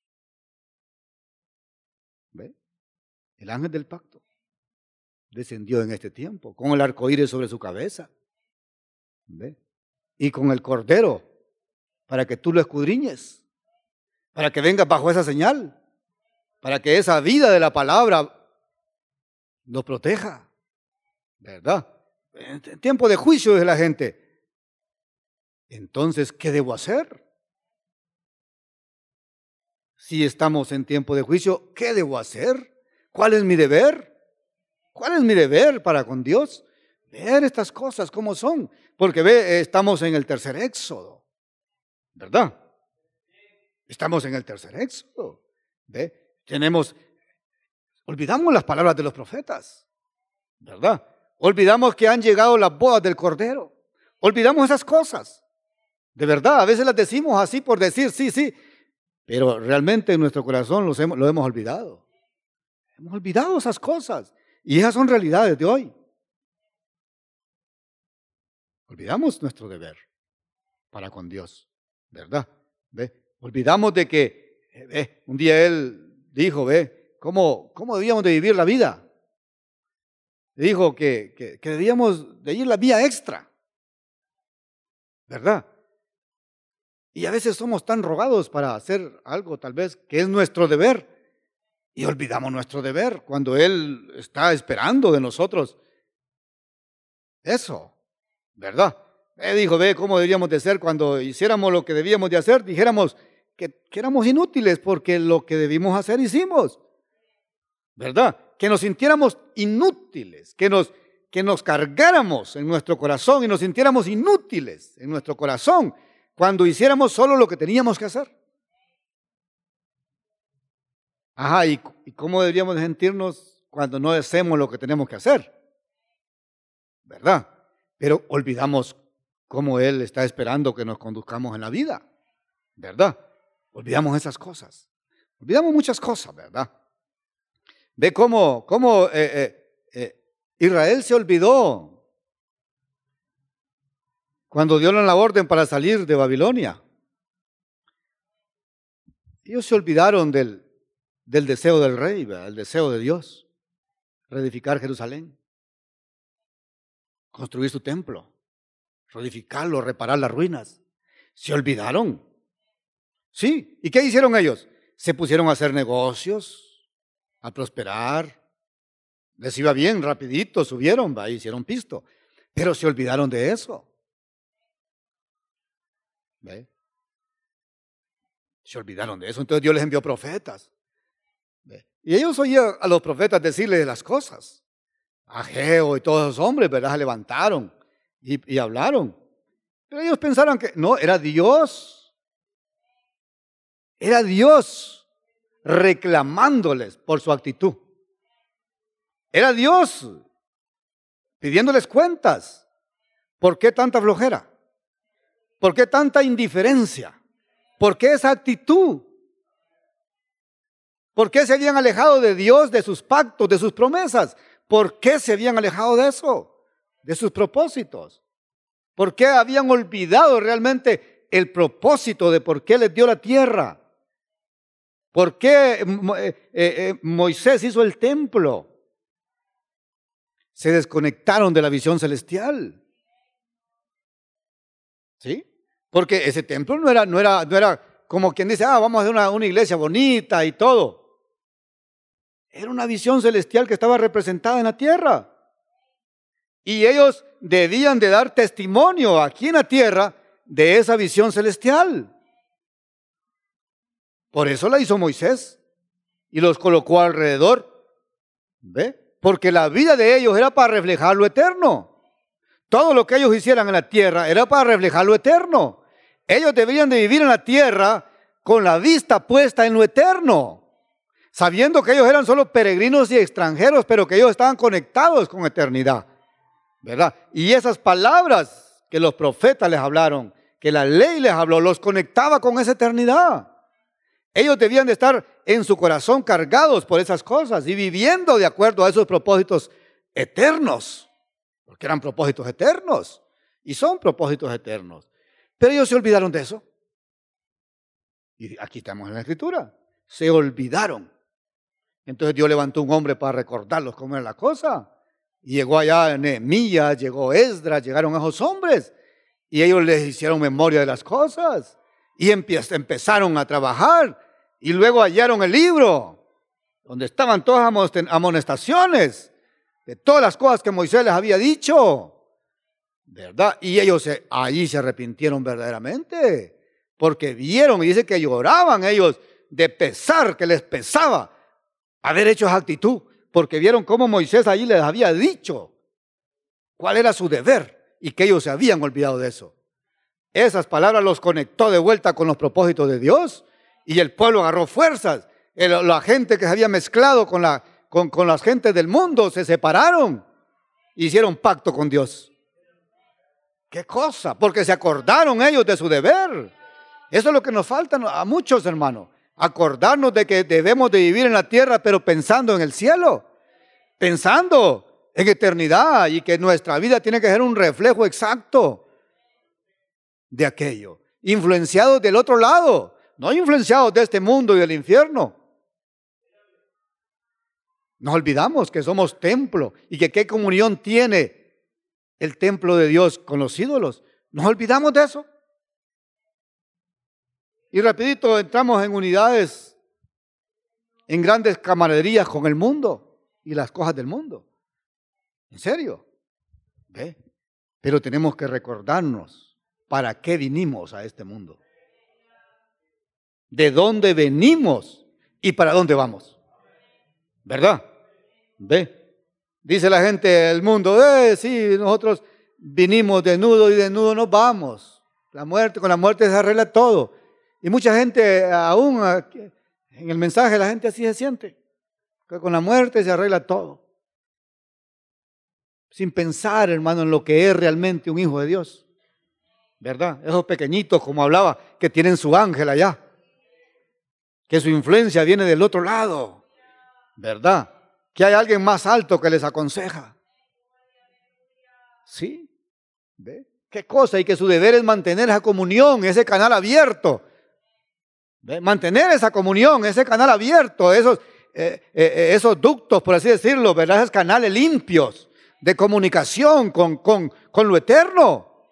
El ángel del pacto descendió en este tiempo con el arcoíris sobre su cabeza. Y con el cordero, para que tú lo escudriñes, para que vengas bajo esa señal, para que esa vida de la palabra nos proteja, ¿verdad? En tiempo de juicio de la gente. Entonces, ¿qué debo hacer? Si estamos en tiempo de juicio, ¿qué debo hacer? ¿Cuál es mi deber? ¿Cuál es mi deber para con Dios? Ver estas cosas como son, porque estamos en el tercer éxodo, ¿verdad? Estamos en el tercer éxodo. Olvidamos las palabras de los profetas, ¿verdad? Olvidamos que han llegado las bodas del Cordero. Olvidamos esas cosas. De verdad, a veces las decimos así por decir sí, pero realmente en nuestro corazón lo hemos olvidado. Hemos olvidado esas cosas y esas son realidades de hoy. Olvidamos nuestro deber para con Dios, ¿verdad? Olvidamos de que un día él dijo, ¿cómo debíamos de vivir la vida? Dijo que debíamos de ir la vía extra, ¿verdad? Y a veces somos tan rogados para hacer algo tal vez que es nuestro deber y olvidamos nuestro deber cuando Él está esperando de nosotros eso, ¿verdad? Dijo, ¿cómo deberíamos de ser cuando hiciéramos lo que debíamos de hacer? Dijéramos que éramos inútiles porque lo que debimos hacer hicimos, ¿verdad? Que nos sintiéramos inútiles, que nos cargáramos en nuestro corazón y nos sintiéramos inútiles en nuestro corazón cuando hiciéramos solo lo que teníamos que hacer. ¿Y cómo deberíamos de sentirnos cuando no hacemos lo que tenemos que hacer? ¿Verdad? Pero olvidamos cómo Él está esperando que nos conduzcamos en la vida, ¿verdad? Olvidamos esas cosas. Olvidamos muchas cosas, ¿verdad? Ve cómo Israel se olvidó cuando dieron la orden para salir de Babilonia. Ellos se olvidaron del deseo del rey, ¿verdad? El deseo de Dios, reedificar Jerusalén, construir su templo, reedificarlo, reparar las ruinas. Se olvidaron. Sí, ¿y qué hicieron ellos? Se pusieron a hacer negocios, a prosperar. Les iba bien, rapidito, subieron, hicieron pisto, pero se olvidaron de eso. Se olvidaron de eso, entonces Dios les envió profetas Y ellos oían a los profetas decirles las cosas. Ageo y todos esos hombres, ¿verdad? Se levantaron y hablaron. Pero ellos pensaron que no, era Dios. Era Dios reclamándoles por su actitud. Era Dios pidiéndoles cuentas. ¿Por qué tanta flojera? ¿Por qué tanta indiferencia? ¿Por qué esa actitud? ¿Por qué se habían alejado de Dios, de sus pactos, de sus promesas? ¿Por qué se habían alejado de eso? De sus propósitos. ¿Por qué habían olvidado realmente el propósito de por qué les dio la tierra? ¿Por qué Moisés hizo el templo? Se desconectaron de la visión celestial. ¿Sí? Porque ese templo no era como quien dice, vamos a hacer una iglesia bonita y todo. Era una visión celestial que estaba representada en la tierra. Y ellos debían de dar testimonio aquí en la tierra de esa visión celestial. Por eso la hizo Moisés y los colocó alrededor. ¿Ve? Porque la vida de ellos era para reflejar lo eterno. Todo lo que ellos hicieran en la tierra era para reflejar lo eterno. Ellos deberían de vivir en la tierra con la vista puesta en lo eterno, sabiendo que ellos eran solo peregrinos y extranjeros, pero que ellos estaban conectados con eternidad, ¿verdad? Y esas palabras que los profetas les hablaron, que la ley les habló, los conectaba con esa eternidad. Ellos debían de estar en su corazón cargados por esas cosas y viviendo de acuerdo a esos propósitos eternos, porque eran propósitos eternos y son propósitos eternos. Pero ellos se olvidaron de eso. Y aquí estamos en la Escritura. Se olvidaron. Entonces Dios levantó un hombre para recordarlos cómo era la cosa. Y llegó allá Nehemías, llegó Esdras, llegaron esos hombres. Y ellos les hicieron memoria de las cosas. Y empezaron a trabajar. Y luego hallaron el libro, donde estaban todas amonestaciones de todas las cosas que Moisés les había dicho. ¿Verdad? Y ellos allí se arrepintieron verdaderamente. Porque vieron, y dice que lloraban ellos de pesar, que les pesaba haber hecho esa actitud, porque vieron cómo Moisés allí les había dicho cuál era su deber y que ellos se habían olvidado de eso. Esas palabras los conectó de vuelta con los propósitos de Dios y el pueblo agarró fuerzas. La gente que se había mezclado con las gentes del mundo se separaron, hicieron pacto con Dios. ¿Qué cosa? Porque se acordaron ellos de su deber. Eso es lo que nos falta a muchos, hermanos. Acordarnos de que debemos de vivir en la tierra, pero pensando en el cielo, pensando en eternidad y que nuestra vida tiene que ser un reflejo exacto de aquello. Influenciados del otro lado, no influenciados de este mundo y del infierno. Nos olvidamos que somos templo y que qué comunión tiene el templo de Dios con los ídolos. Nos olvidamos de eso. Y rapidito entramos en unidades, en grandes camaraderías con el mundo y las cosas del mundo. ¿En serio? ¿Ve? Pero tenemos que recordarnos para qué vinimos a este mundo. De dónde venimos y para dónde vamos. ¿Verdad? ¿Ve? Dice la gente del mundo, sí, nosotros vinimos desnudos y desnudos nos vamos. Con la muerte se arregla todo. Y mucha gente, aún en el mensaje, la gente así se siente, que con la muerte se arregla todo. Sin pensar, hermano, en lo que es realmente un hijo de Dios. ¿Verdad? Esos pequeñitos, como hablaba, que tienen su ángel allá. Que su influencia viene del otro lado. ¿Verdad? Que hay alguien más alto que les aconseja. ¿Sí? ¿Ve? ¿Qué cosa? Y que su deber es mantener esa comunión, ese canal abierto. ¿Ve? Mantener esa comunión, ese canal abierto, esos ductos, por así decirlo, ¿verdad? Esos canales limpios de comunicación con lo eterno.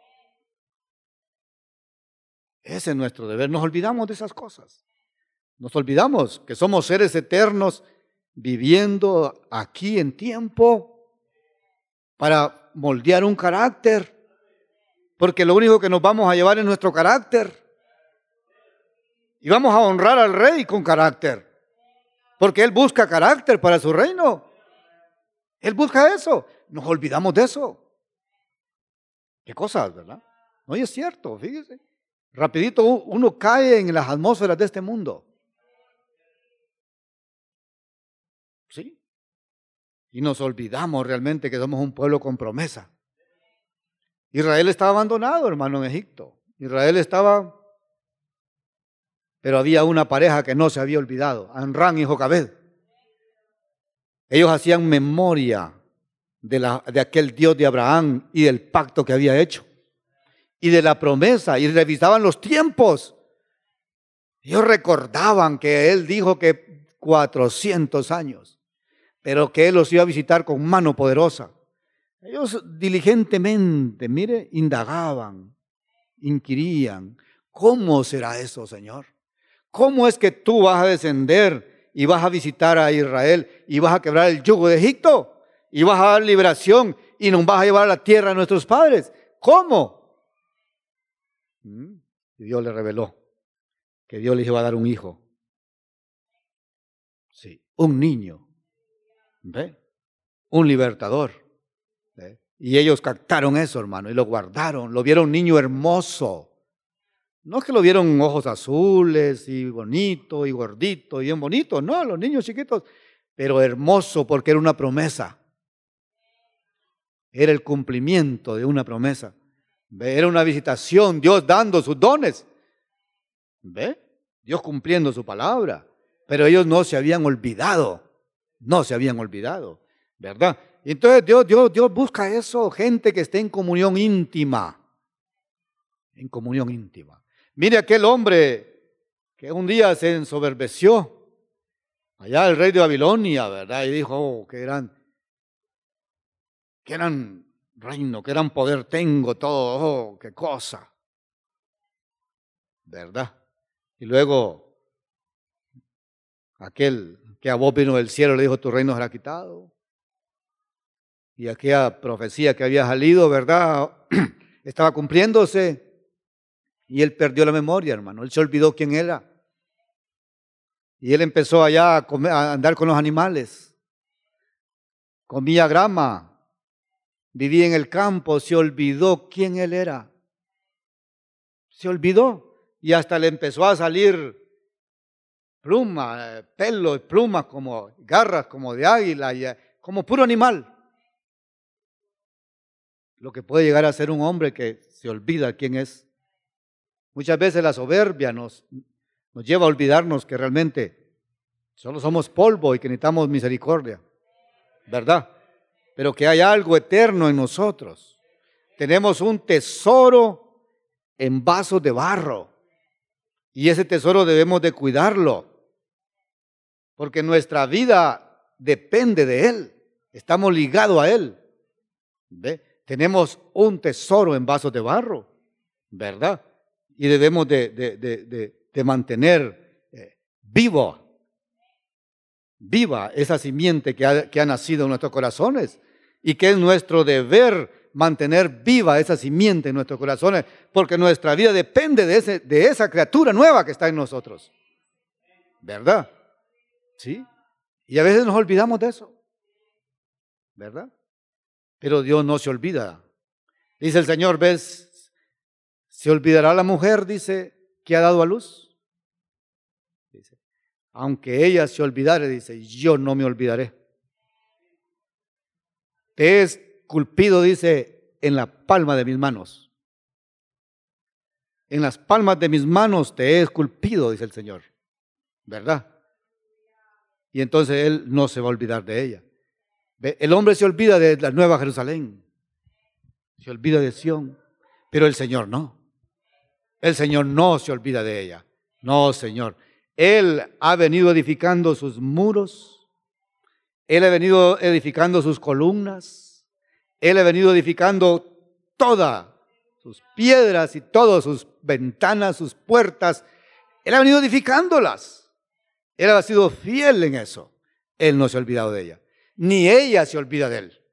Ese es nuestro deber. Nos olvidamos de esas cosas. Nos olvidamos que somos seres eternos viviendo aquí en tiempo para moldear un carácter, porque lo único que nos vamos a llevar es nuestro carácter. Y vamos a honrar al Rey con carácter, Porque Él busca carácter para su reino. Él busca eso. Nos olvidamos de eso. Qué cosas, ¿verdad? No, y es cierto, fíjese. Rapidito uno cae en las atmósferas de este mundo. ¿Sí? Y nos olvidamos realmente que somos un pueblo con promesa. Israel estaba abandonado, hermano, en Egipto. Israel estaba, pero había una pareja que no se había olvidado, Amram y Jocabed. Ellos hacían memoria de aquel Dios de Abraham y del pacto que había hecho. Y de la promesa, y revisaban los tiempos. Ellos recordaban que Él dijo que 400 años, pero que Él los iba a visitar con mano poderosa. Ellos diligentemente, mire, indagaban, inquirían, ¿cómo será eso, Señor? ¿Cómo es que tú vas a descender y vas a visitar a Israel y vas a quebrar el yugo de Egipto y vas a dar liberación y nos vas a llevar a la tierra de nuestros padres? ¿Cómo? Y Dios le reveló que Dios les iba a dar un hijo. Sí, un niño. ¿Ve? Un libertador. ¿Ve? Y ellos captaron eso, hermano, y lo guardaron. Lo vieron un niño hermoso. No es que lo vieron ojos azules y bonito y gordito y bien bonito. No, los niños chiquitos. Pero hermoso porque era una promesa. Era el cumplimiento de una promesa. ¿Ve? Era una visitación, Dios dando sus dones. ¿Ve? Dios cumpliendo su palabra. Pero ellos no se habían olvidado. No se habían olvidado. ¿Verdad? Y entonces Dios busca eso, gente que esté en comunión íntima. En comunión íntima. Mire aquel hombre que un día se ensoberbeció. Allá el rey de Babilonia, ¿verdad? Y dijo, oh, que eran reino, que gran poder tengo, todo, oh, qué cosa. ¿Verdad? Y luego, aquel que a vos vino del cielo le dijo, tu reino será quitado. Y aquella profecía que había salido, ¿verdad? Estaba cumpliéndose. Y él perdió la memoria, hermano. Él se olvidó quién era. Y él empezó allá a andar con los animales. Comía grama. Vivía en el campo, se olvidó quién él era. Se olvidó y hasta le empezó a salir pluma, pelo y plumas como garras, como de águila, como puro animal. Lo que puede llegar a ser un hombre que se olvida quién es. Muchas veces la soberbia nos lleva a olvidarnos que realmente solo somos polvo y que necesitamos misericordia, ¿verdad? Pero que hay algo eterno en nosotros. Tenemos un tesoro en vasos de barro y ese tesoro debemos de cuidarlo porque nuestra vida depende de Él. Estamos ligados a Él. ¿Ve? Tenemos un tesoro en vasos de barro, ¿verdad? Y debemos de mantener viva esa simiente que ha nacido en nuestros corazones y que es nuestro deber mantener viva esa simiente en nuestros corazones porque nuestra vida depende de esa criatura nueva que está en nosotros. ¿Verdad? ¿Sí? Y a veces nos olvidamos de eso. ¿Verdad? Pero Dios no se olvida. Dice el Señor, ¿ves? ¿Se olvidará la mujer, dice, que ha dado a luz? Dice, aunque ella se olvidare, dice, yo no me olvidaré. Te he esculpido, dice, en la palma de mis manos. En las palmas de mis manos te he esculpido, dice el Señor. ¿Verdad? Y entonces Él no se va a olvidar de ella. El hombre se olvida de la Nueva Jerusalén. Se olvida de Sión. Pero el Señor no. El Señor no se olvida de ella. No, Señor. Él ha venido edificando sus muros. Él ha venido edificando sus columnas. Él ha venido edificando todas sus piedras y todas sus ventanas, sus puertas. Él ha venido edificándolas. Él ha sido fiel en eso. Él no se ha olvidado de ella. Ni ella se olvida de él.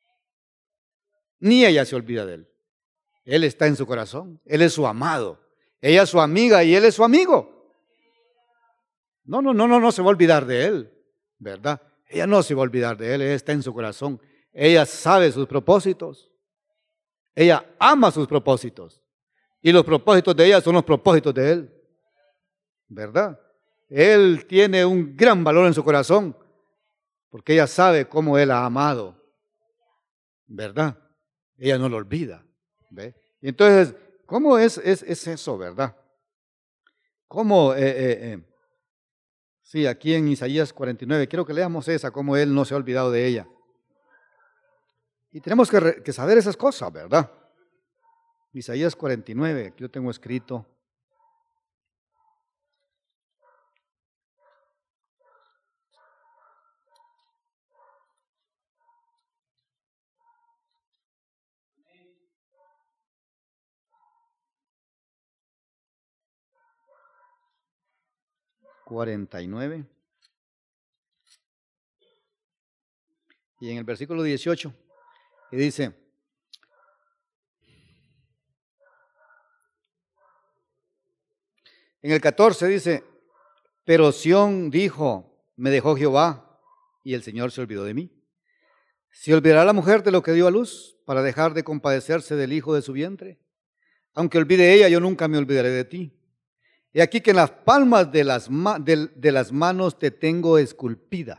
Ni ella se olvida de él. Él está en su corazón. Él es su amado. Ella es su amiga y él es su amigo. No se va a olvidar de él. ¿verdad? Ella no se va a olvidar de él, él está en su corazón. Ella sabe sus propósitos. Ella ama sus propósitos. Y los propósitos de ella son los propósitos de él, ¿verdad? Él tiene un gran valor en su corazón porque ella sabe cómo él ha amado, ¿verdad? Ella no lo olvida, ¿ve? Y entonces, ¿cómo es eso, verdad? ¿Cómo? Sí, aquí en Isaías 49, quiero que leamos esa, cómo él no se ha olvidado de ella. Y tenemos que saber esas cosas, ¿verdad? Isaías 49, aquí lo tengo escrito. Y en el versículo 18, y dice, en el 14 dice, pero Sión dijo, me dejó Jehová, y el Señor se olvidó de mí. ¿Se olvidará la mujer de lo que dio a luz para dejar de compadecerse del hijo de su vientre? Aunque olvide ella, yo nunca me olvidaré de ti. He aquí que en las palmas de las manos te tengo esculpida.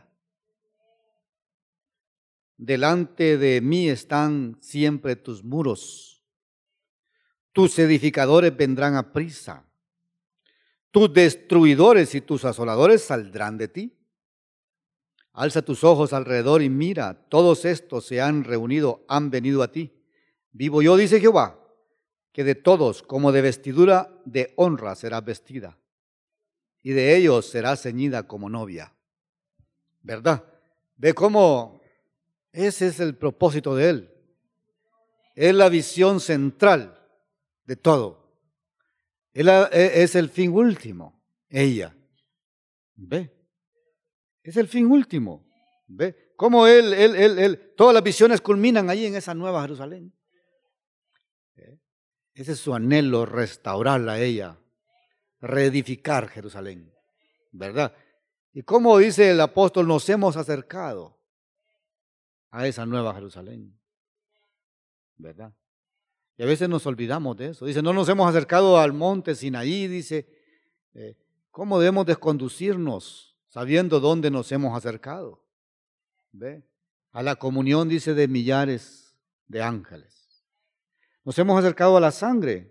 Delante de mí están siempre tus muros. Tus edificadores vendrán a prisa. Tus destruidores y tus asoladores saldrán de ti. Alza tus ojos alrededor y mira, todos estos se han reunido, han venido a ti. Vivo yo, dice Jehová, que de todos, como de vestidura de honra serás vestida, y de ellos serás ceñida como novia. ¿Verdad? Ve cómo ese es el propósito de él. Es la visión central de todo. Es el fin último, ella. ¿Ve? Es el fin último. ¿Ve? Cómo todas las visiones culminan ahí en esa nueva Jerusalén. Ese es su anhelo, restaurarla a ella, reedificar Jerusalén, ¿verdad? Y como dice el apóstol, nos hemos acercado a esa nueva Jerusalén, ¿verdad? Y a veces nos olvidamos de eso. Dice, no nos hemos acercado al monte Sinaí, dice, ¿cómo debemos desconducirnos sabiendo dónde nos hemos acercado? ¿Ve? A la comunión, dice, de millares de ángeles. Nos hemos acercado a la sangre.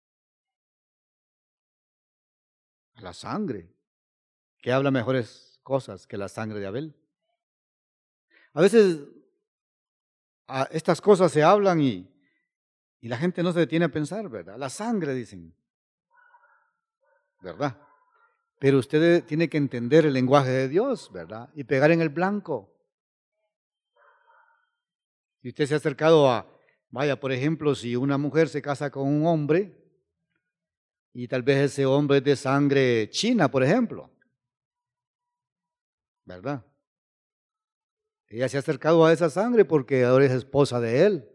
A la sangre, que habla mejores cosas que la sangre de Abel. A veces estas cosas se hablan y la gente no se detiene a pensar, ¿verdad? La sangre, dicen, ¿verdad? Pero usted tiene que entender el lenguaje de Dios, ¿verdad? Y pegar en el blanco. Si usted se ha acercado vaya, por ejemplo, si una mujer se casa con un hombre y tal vez ese hombre es de sangre china, por ejemplo, ¿verdad? Ella se ha acercado a esa sangre porque ahora es esposa de él.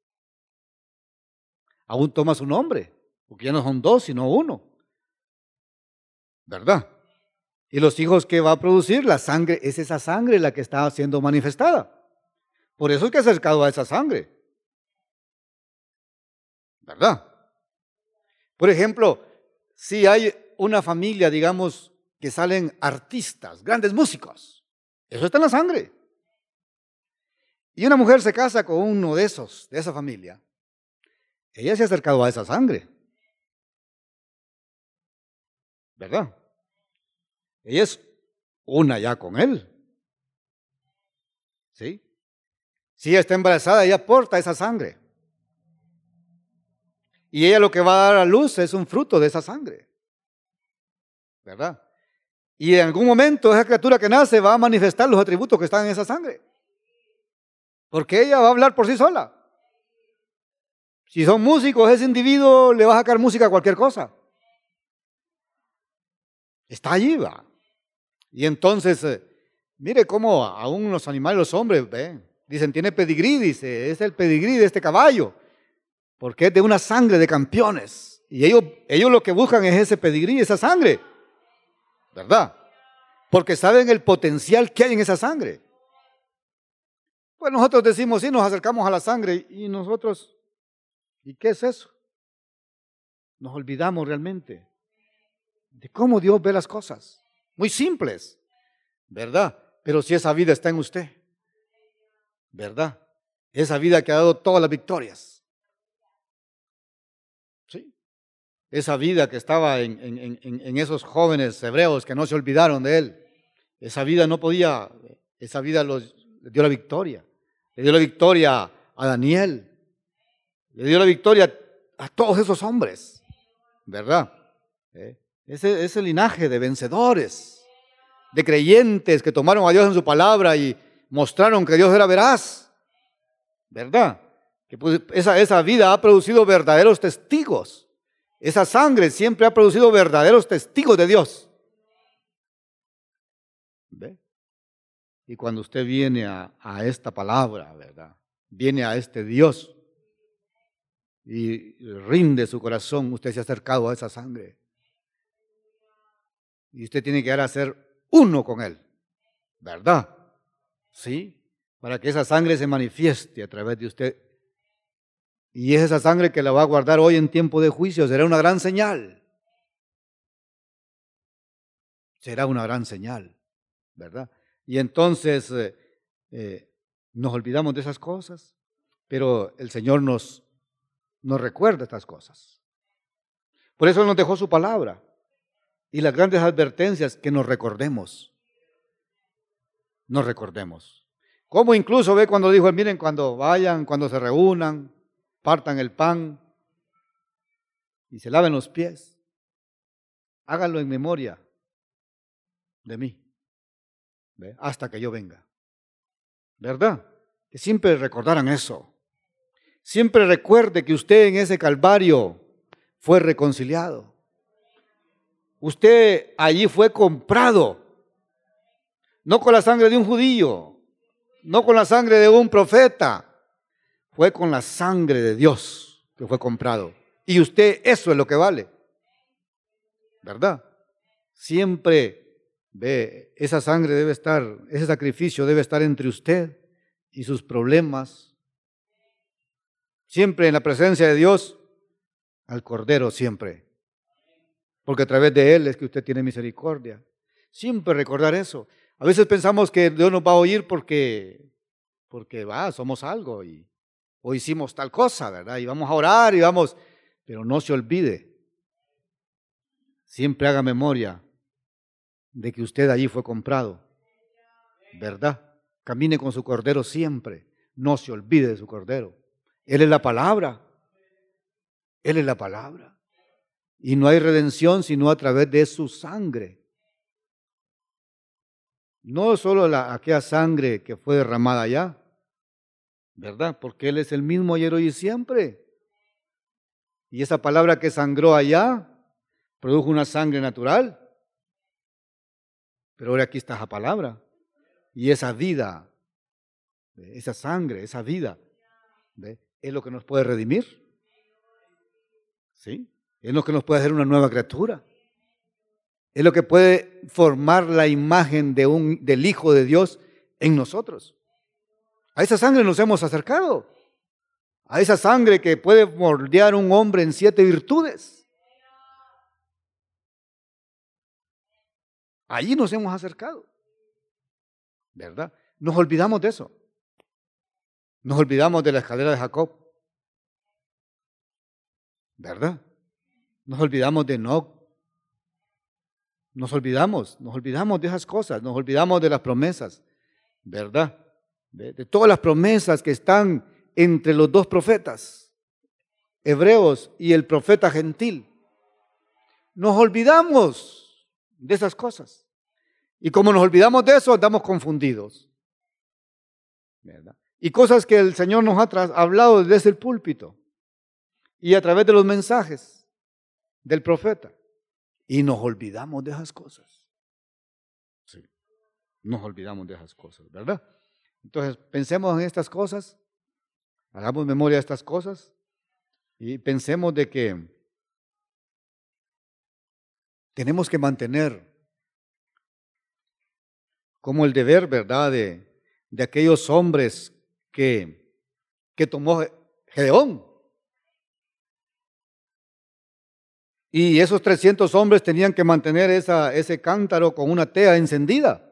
Aún toma su nombre, porque ya no son dos, sino uno, ¿verdad? Y los hijos que va a producir, la sangre, es esa sangre la que está siendo manifestada. Por eso es que ha acercado a esa sangre, ¿verdad? Por ejemplo, si hay una familia, digamos, que salen artistas, grandes músicos, eso está en la sangre. Y una mujer se casa con uno de esos, de esa familia, ella se ha acercado a esa sangre, ¿verdad? Ella es una ya con él, ¿sí? Si ella está embarazada, ella porta esa sangre. Y ella lo que va a dar a luz es un fruto de esa sangre, ¿verdad? Y en algún momento esa criatura que nace va a manifestar los atributos que están en esa sangre. Porque ella va a hablar por sí sola. Si son músicos, ese individuo le va a sacar música a cualquier cosa. Está allí, va. Y entonces, mire cómo aún los animales, los hombres, dicen, tiene pedigrí, dice, es el pedigrí de este caballo. Porque es de una sangre de campeones. Y ellos lo que buscan es ese pedigrí, esa sangre. ¿Verdad? porque saben el potencial que hay en esa sangre. Pues nosotros decimos, sí, nos acercamos a la sangre y nosotros, ¿y qué es eso? Nos olvidamos realmente de cómo Dios ve las cosas. Muy simples, ¿verdad? Pero si esa vida está en usted, ¿verdad? Esa vida que ha dado todas las victorias. ¿Sí? Esa vida que estaba en esos jóvenes hebreos que no se olvidaron de él. Esa vida no podía, esa vida le dio la victoria. Le dio la victoria a Daniel. Le dio la victoria a todos esos hombres, ¿verdad? Ese linaje de vencedores, de creyentes que tomaron a Dios en su palabra y mostraron que Dios era veraz, ¿verdad? Que pues, esa vida ha producido verdaderos testigos. Esa sangre siempre ha producido verdaderos testigos de Dios. ¿Ve? Y cuando usted viene a esta palabra, ¿verdad? Viene a este Dios y rinde su corazón, usted se ha acercado a esa sangre. Y usted tiene que llegar a ser uno con Él, ¿verdad? ¿Sí? Para que esa sangre se manifieste a través de usted. Y es esa sangre que la va a guardar hoy en tiempo de juicio. Será una gran señal. Será una gran señal, ¿verdad? Y entonces nos olvidamos de esas cosas, pero el Señor nos recuerda estas cosas. Por eso nos dejó su palabra y las grandes advertencias que nos recordemos. Nos recordemos. Como incluso ve cuando dijo, miren, cuando vayan, cuando se reúnan, partan el pan y se laven los pies, háganlo en memoria de mí, ¿ve? Hasta que yo venga. ¿Verdad? Que siempre recordaran eso. Siempre recuerde que usted en ese Calvario fue reconciliado. Usted allí fue comprado. No con la sangre de un judío, no con la sangre de un profeta. Fue con la sangre de Dios que fue comprado. Y usted, eso es lo que vale. ¿Verdad? Siempre ve, esa sangre debe estar, ese sacrificio debe estar entre usted y sus problemas. Siempre en la presencia de Dios, al Cordero siempre. Porque a través de Él es que usted tiene misericordia. Siempre recordar eso. A veces pensamos que Dios nos va a oír porque somos algo o hicimos tal cosa, ¿verdad? Y vamos a orar y vamos, pero no se olvide. Siempre haga memoria de que usted allí fue comprado, ¿verdad? Camine con su Cordero siempre. No se olvide de su Cordero. Él es la palabra. Él es la palabra. Y no hay redención sino a través de su sangre. No solo aquella sangre que fue derramada allá, ¿verdad? Porque Él es el mismo ayer, hoy y siempre. Y esa palabra que sangró allá produjo una sangre natural. Pero ahora aquí está esa palabra. Y esa vida, esa sangre, esa vida, ¿ve? Es lo que nos puede redimir. ¿Sí? Es lo que nos puede hacer una nueva criatura. Es lo que puede formar la imagen del Hijo de Dios en nosotros. A esa sangre nos hemos acercado. A esa sangre que puede moldear un hombre en 7 virtudes. Allí nos hemos acercado. ¿Verdad? Nos olvidamos de eso. Nos olvidamos de la escalera de Jacob. ¿Verdad? Nos olvidamos de Enoc. Nos olvidamos de esas cosas, nos olvidamos de las promesas, ¿verdad? De todas las promesas que están entre los dos profetas, hebreos y el profeta gentil. Nos olvidamos de esas cosas. Y como nos olvidamos de eso, andamos confundidos, ¿verdad? Y cosas que el Señor nos ha hablado desde el púlpito y a través de los mensajes del profeta. Y nos olvidamos de esas cosas. Sí, nos olvidamos de esas cosas, ¿verdad? Entonces, pensemos en estas cosas, hagamos memoria de estas cosas y pensemos de que tenemos que mantener como el deber, ¿verdad?, de aquellos hombres que tomó Gedeón. Y esos 300 hombres tenían que mantener ese cántaro con una tea encendida.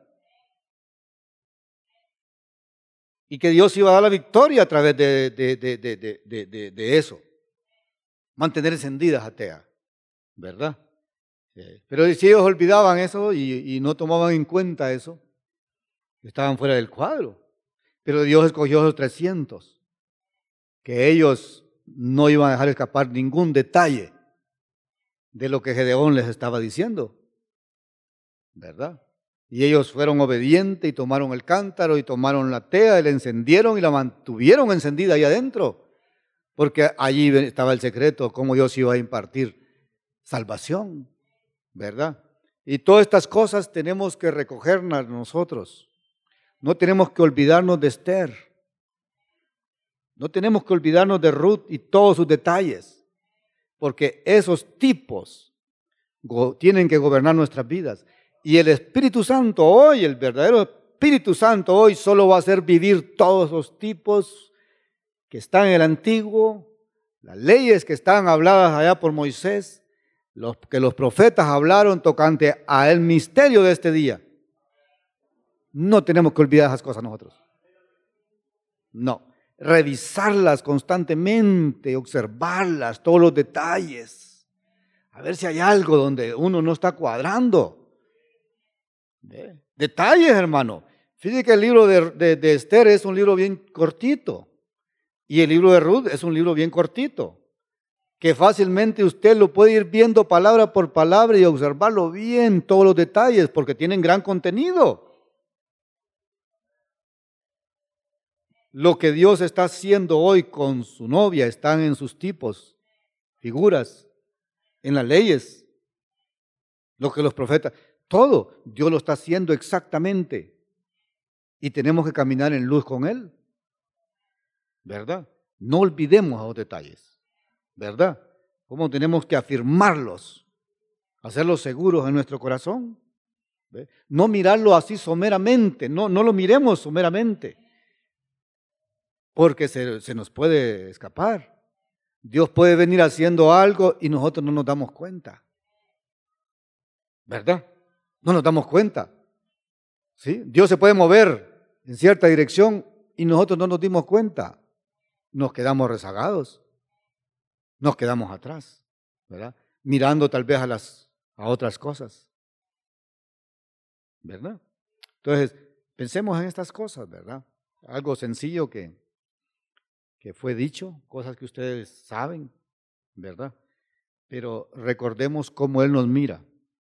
Y que Dios iba a dar la victoria a través de eso. Mantener encendida esa tea, ¿verdad? Pero si ellos olvidaban eso y no tomaban en cuenta eso, estaban fuera del cuadro. Pero Dios escogió a los 300, que ellos no iban a dejar escapar ningún detalle de lo que Gedeón les estaba diciendo, ¿verdad? Y ellos fueron obedientes y tomaron el cántaro y tomaron la tea y la encendieron y la mantuvieron encendida ahí adentro, porque allí estaba el secreto, cómo Dios iba a impartir salvación, ¿verdad? Y todas estas cosas tenemos que recogerlas nosotros. No tenemos que olvidarnos de Esther. No tenemos que olvidarnos de Ruth y todos sus detalles, porque esos tipos tienen que gobernar nuestras vidas. Y el Espíritu Santo hoy, el verdadero Espíritu Santo hoy, solo va a hacer vivir todos los tipos que están en el Antiguo, las leyes que están habladas allá por Moisés, que los profetas hablaron tocante al misterio de este día. No tenemos que olvidar esas cosas nosotros. No. Revisarlas constantemente, observarlas, todos los detalles, a ver si hay algo donde uno no está cuadrando. Detalles, hermano. Fíjate que el libro de Esther es un libro bien cortito y el libro de Ruth es un libro bien cortito, que fácilmente usted lo puede ir viendo palabra por palabra y observarlo bien, todos los detalles, porque tienen gran contenido. Lo que Dios está haciendo hoy con su novia están en sus tipos, figuras, en las leyes, lo que los profetas, todo Dios lo está haciendo exactamente. Y tenemos que caminar en luz con Él, ¿verdad? No olvidemos a los detalles, ¿verdad? Cómo tenemos que afirmarlos, hacerlos seguros en nuestro corazón. ¿Ve? No mirarlo así someramente, no lo miremos someramente, porque se nos puede escapar. Dios puede venir haciendo algo y nosotros no nos damos cuenta, ¿verdad? No nos damos cuenta, ¿sí? Dios se puede mover en cierta dirección y nosotros no nos dimos cuenta. Nos quedamos rezagados, nos quedamos atrás, ¿verdad? Mirando tal vez a otras cosas, ¿verdad? Entonces, pensemos en estas cosas, ¿verdad? Algo sencillo que fue dicho, cosas que ustedes saben, ¿verdad? Pero recordemos cómo Él nos mira.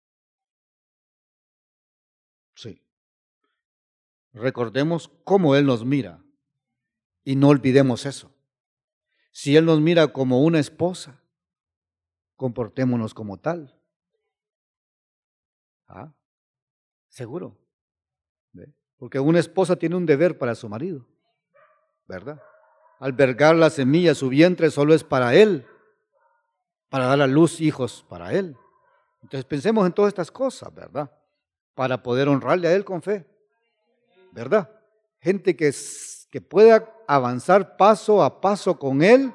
Sí. Recordemos cómo Él nos mira y no olvidemos eso. Si Él nos mira como una esposa, comportémonos como tal. ¿Ah? Seguro. ¿Ve? Porque una esposa tiene un deber para su marido, ¿verdad? Albergar la semilla, su vientre solo es para él, para dar a luz hijos para él. Entonces pensemos en todas estas cosas, ¿verdad? Para poder honrarle a Él con fe, ¿verdad? Gente que pueda avanzar paso a paso con Él.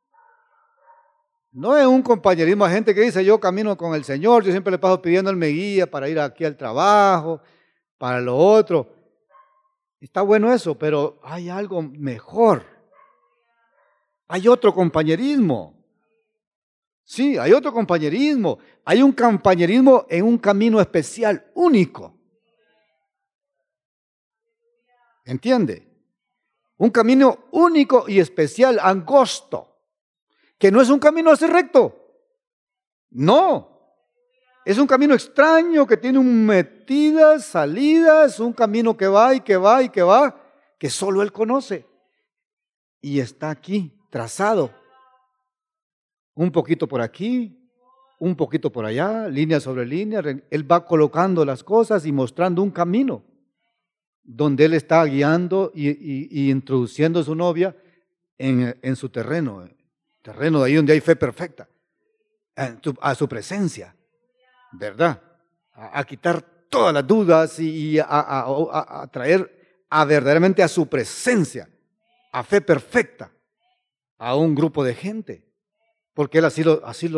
No es un compañerismo a gente que dice yo camino con el Señor, yo siempre le paso pidiendo Él me guía para ir aquí al trabajo, para lo otro. Está bueno eso, pero hay algo mejor. Hay otro compañerismo. Sí, hay otro compañerismo. Hay un compañerismo en un camino especial, único. ¿Entiende? Un camino único y especial, angosto, que no es un camino así recto. No. Es un camino extraño que tiene metidas, salidas, un camino que va y que va y que va, que solo Él conoce. Y está aquí, trazado. Un poquito por aquí, un poquito por allá, línea sobre línea. Él va colocando las cosas y mostrando un camino donde Él está guiando y introduciendo a su novia en su terreno de ahí donde hay fe perfecta, a su presencia, ¿verdad? A quitar todas las dudas y a traer verdaderamente a su presencia, a fe perfecta, a un grupo de gente. Porque Él así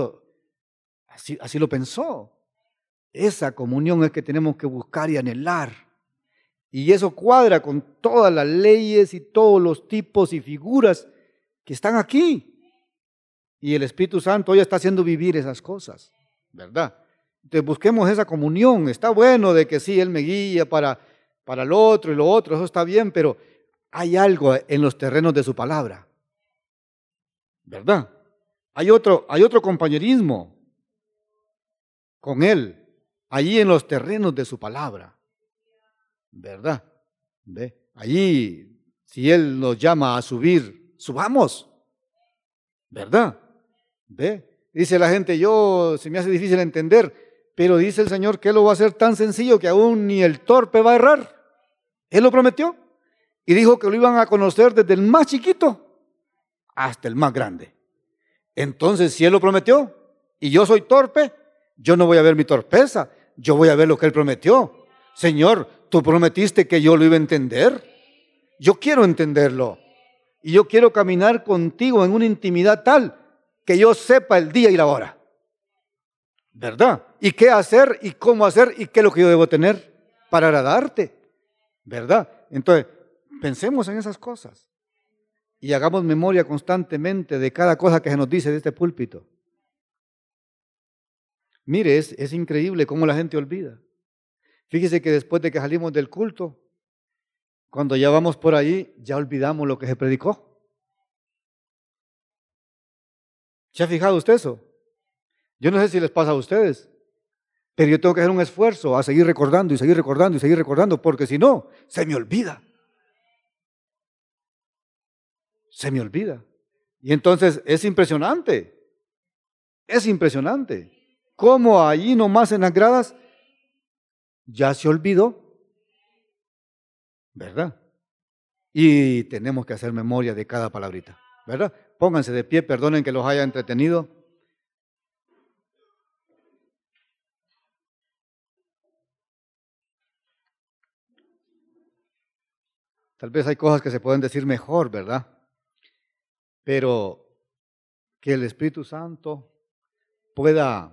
lo pensó. Esa comunión es que tenemos que buscar y anhelar. Y eso cuadra con todas las leyes y todos los tipos y figuras que están aquí. Y el Espíritu Santo hoy está haciendo vivir esas cosas, ¿verdad? Entonces busquemos esa comunión. Está bueno de que sí, Él me guía para lo otro y lo otro, eso está bien, pero hay algo en los terrenos de su palabra, ¿verdad? Hay otro compañerismo con Él, allí en los terrenos de su palabra, ¿verdad? ¿Ve? Allí, si Él nos llama a subir, subamos, ¿verdad? ¿Ve? Dice la gente, se me hace difícil entender, pero dice el Señor que Él lo va a hacer tan sencillo que aún ni el torpe va a errar. Él lo prometió y dijo que lo iban a conocer desde el más chiquito hasta el más grande. Entonces, si Él lo prometió y yo soy torpe, yo no voy a ver mi torpeza, yo voy a ver lo que Él prometió. Señor, tú prometiste que yo lo iba a entender. Yo quiero entenderlo y yo quiero caminar contigo en una intimidad tal que yo sepa el día y la hora, ¿verdad? Y qué hacer y cómo hacer y qué es lo que yo debo tener para agradarte, ¿verdad? Entonces, pensemos en esas cosas y hagamos memoria constantemente de cada cosa que se nos dice de este púlpito. Mire, es increíble cómo la gente olvida. Fíjese que después de que salimos del culto, cuando ya vamos por ahí, ya olvidamos lo que se predicó. ¿Se ha fijado usted eso? Yo no sé si les pasa a ustedes, pero yo tengo que hacer un esfuerzo a seguir recordando y seguir recordando y seguir recordando, porque si no, se me olvida. Se me olvida. Y entonces es impresionante cómo allí nomás en las gradas ya se olvidó, ¿verdad? Y tenemos que hacer memoria de cada palabrita, ¿verdad? Pónganse de pie, perdonen que los haya entretenido. Tal vez hay cosas que se pueden decir mejor, ¿verdad? Pero que el Espíritu Santo pueda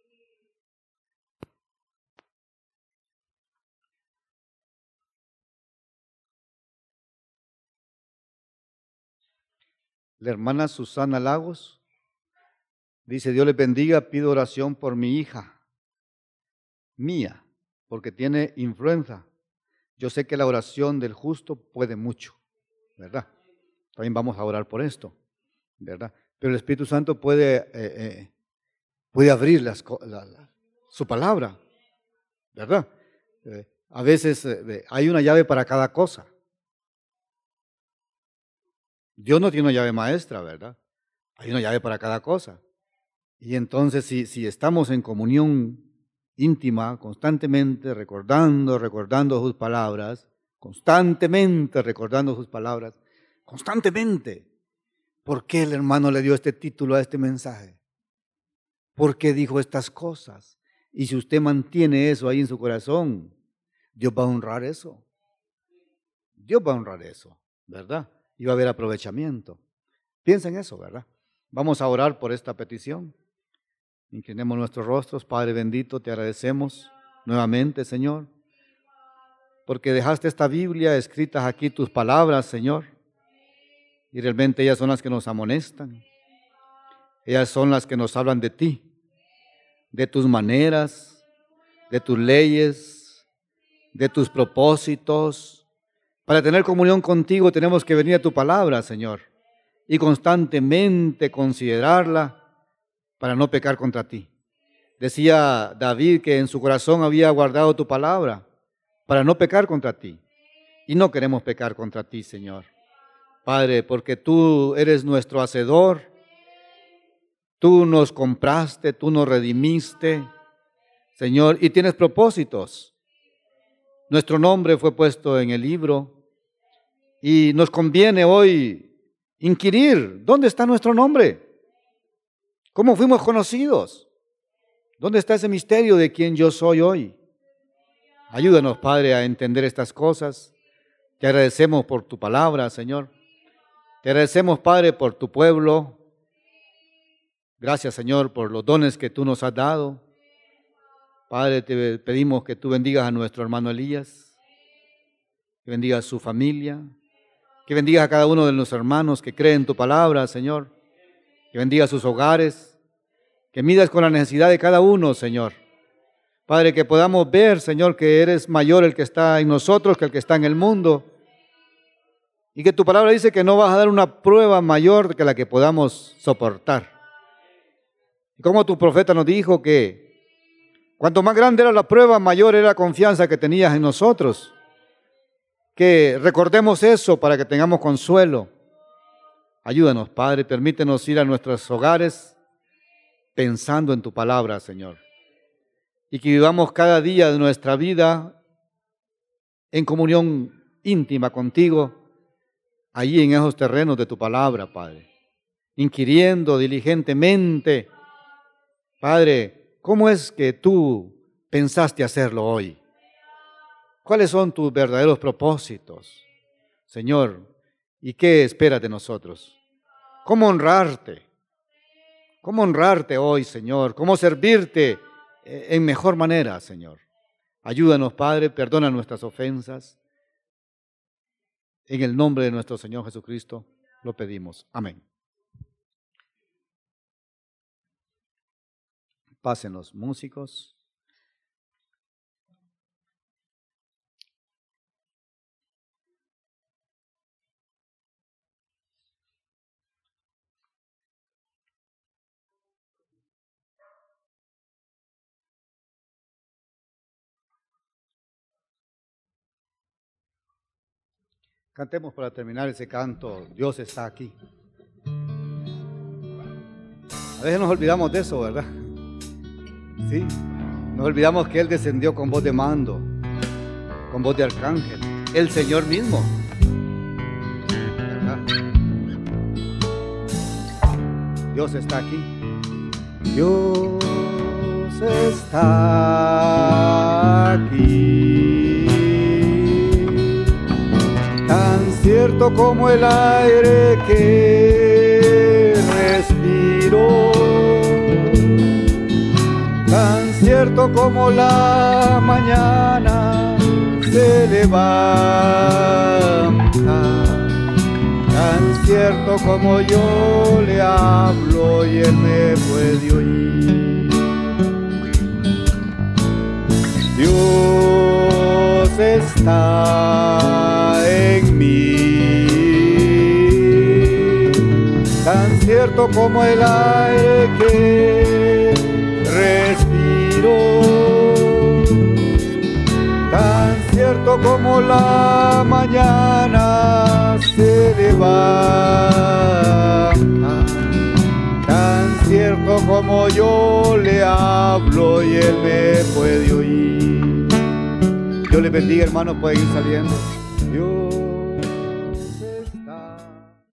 la hermana Susana Lagos dice, Dios les bendiga, pido oración por mi hija, mía, porque tiene influenza. Yo sé que la oración del justo puede mucho, ¿verdad? También vamos a orar por esto, ¿verdad? Pero el Espíritu Santo puede abrir su palabra, ¿verdad? A veces hay una llave para cada cosa. Dios no tiene una llave maestra, ¿verdad? Hay una llave para cada cosa. Y entonces si estamos en comunión íntima, constantemente recordando sus palabras, constantemente. ¿Por qué el hermano le dio este título a este mensaje? ¿Por qué dijo estas cosas? Y si usted mantiene eso ahí en su corazón, Dios va a honrar eso. Dios va a honrar eso, ¿verdad? Y va a haber aprovechamiento. Piensa en eso, ¿verdad? Vamos a orar por esta petición. Inclinemos nuestros rostros. Padre bendito, te agradecemos nuevamente, Señor, porque dejaste esta Biblia escritas aquí tus palabras, Señor, y realmente ellas son las que nos amonestan. Ellas son las que nos hablan de ti, de tus maneras, de tus leyes, de tus propósitos. Para tener comunión contigo tenemos que venir a tu palabra, Señor, y constantemente considerarla para no pecar contra ti. Decía David que en su corazón había guardado tu palabra para no pecar contra ti. Y no queremos pecar contra ti, Señor. Padre, porque tú eres nuestro hacedor, tú nos compraste, tú nos redimiste, Señor, y tienes propósitos. Nuestro nombre fue puesto en el libro y nos conviene hoy inquirir, ¿dónde está nuestro nombre? ¿Cómo fuimos conocidos? ¿Dónde está ese misterio de quién yo soy hoy? Ayúdanos, Padre, a entender estas cosas. Te agradecemos por tu palabra, Señor. Te agradecemos, Padre, por tu pueblo. Gracias, Señor, por los dones que tú nos has dado. Padre, te pedimos que tú bendigas a nuestro hermano Elías, que bendigas a su familia, que bendigas a cada uno de nuestros hermanos que creen en tu palabra, Señor, que bendigas sus hogares, que midas con la necesidad de cada uno, Señor. Padre, que podamos ver, Señor, que eres mayor el que está en nosotros que el que está en el mundo, y que tu palabra dice que no vas a dar una prueba mayor que la que podamos soportar. Y como tu profeta nos dijo que cuanto más grande era la prueba, mayor era la confianza que tenías en nosotros. Que recordemos eso para que tengamos consuelo. Ayúdanos, Padre, permítenos ir a nuestros hogares pensando en tu palabra, Señor. Y que vivamos cada día de nuestra vida en comunión íntima contigo, allí en esos terrenos de tu palabra, Padre. Inquiriendo diligentemente, Padre, ¿cómo es que tú pensaste hacerlo hoy? ¿Cuáles son tus verdaderos propósitos, Señor? ¿Y qué esperas de nosotros? ¿Cómo honrarte? ¿Cómo honrarte hoy, Señor? ¿Cómo servirte en mejor manera, Señor? Ayúdanos, Padre, perdona nuestras ofensas. En el nombre de nuestro Señor Jesucristo lo pedimos. Amén. Pasen los músicos. Cantemos para terminar ese canto, Dios está aquí. A veces nos olvidamos de eso, ¿verdad? Sí, nos olvidamos que Él descendió con voz de mando, con voz de arcángel, el Señor mismo, ¿verdad? Dios está aquí. Dios está aquí. Tan cierto como el aire que respiro, tan cierto como la mañana se levanta, tan cierto como yo le hablo y Él me puede oír. Dios está en mí, tan cierto como el aire que respiro, tan cierto como la mañana se levanta, tan cierto como yo le hablo y Él me puede oír. Dios les bendiga, hermanos, pueden ir saliendo. Dios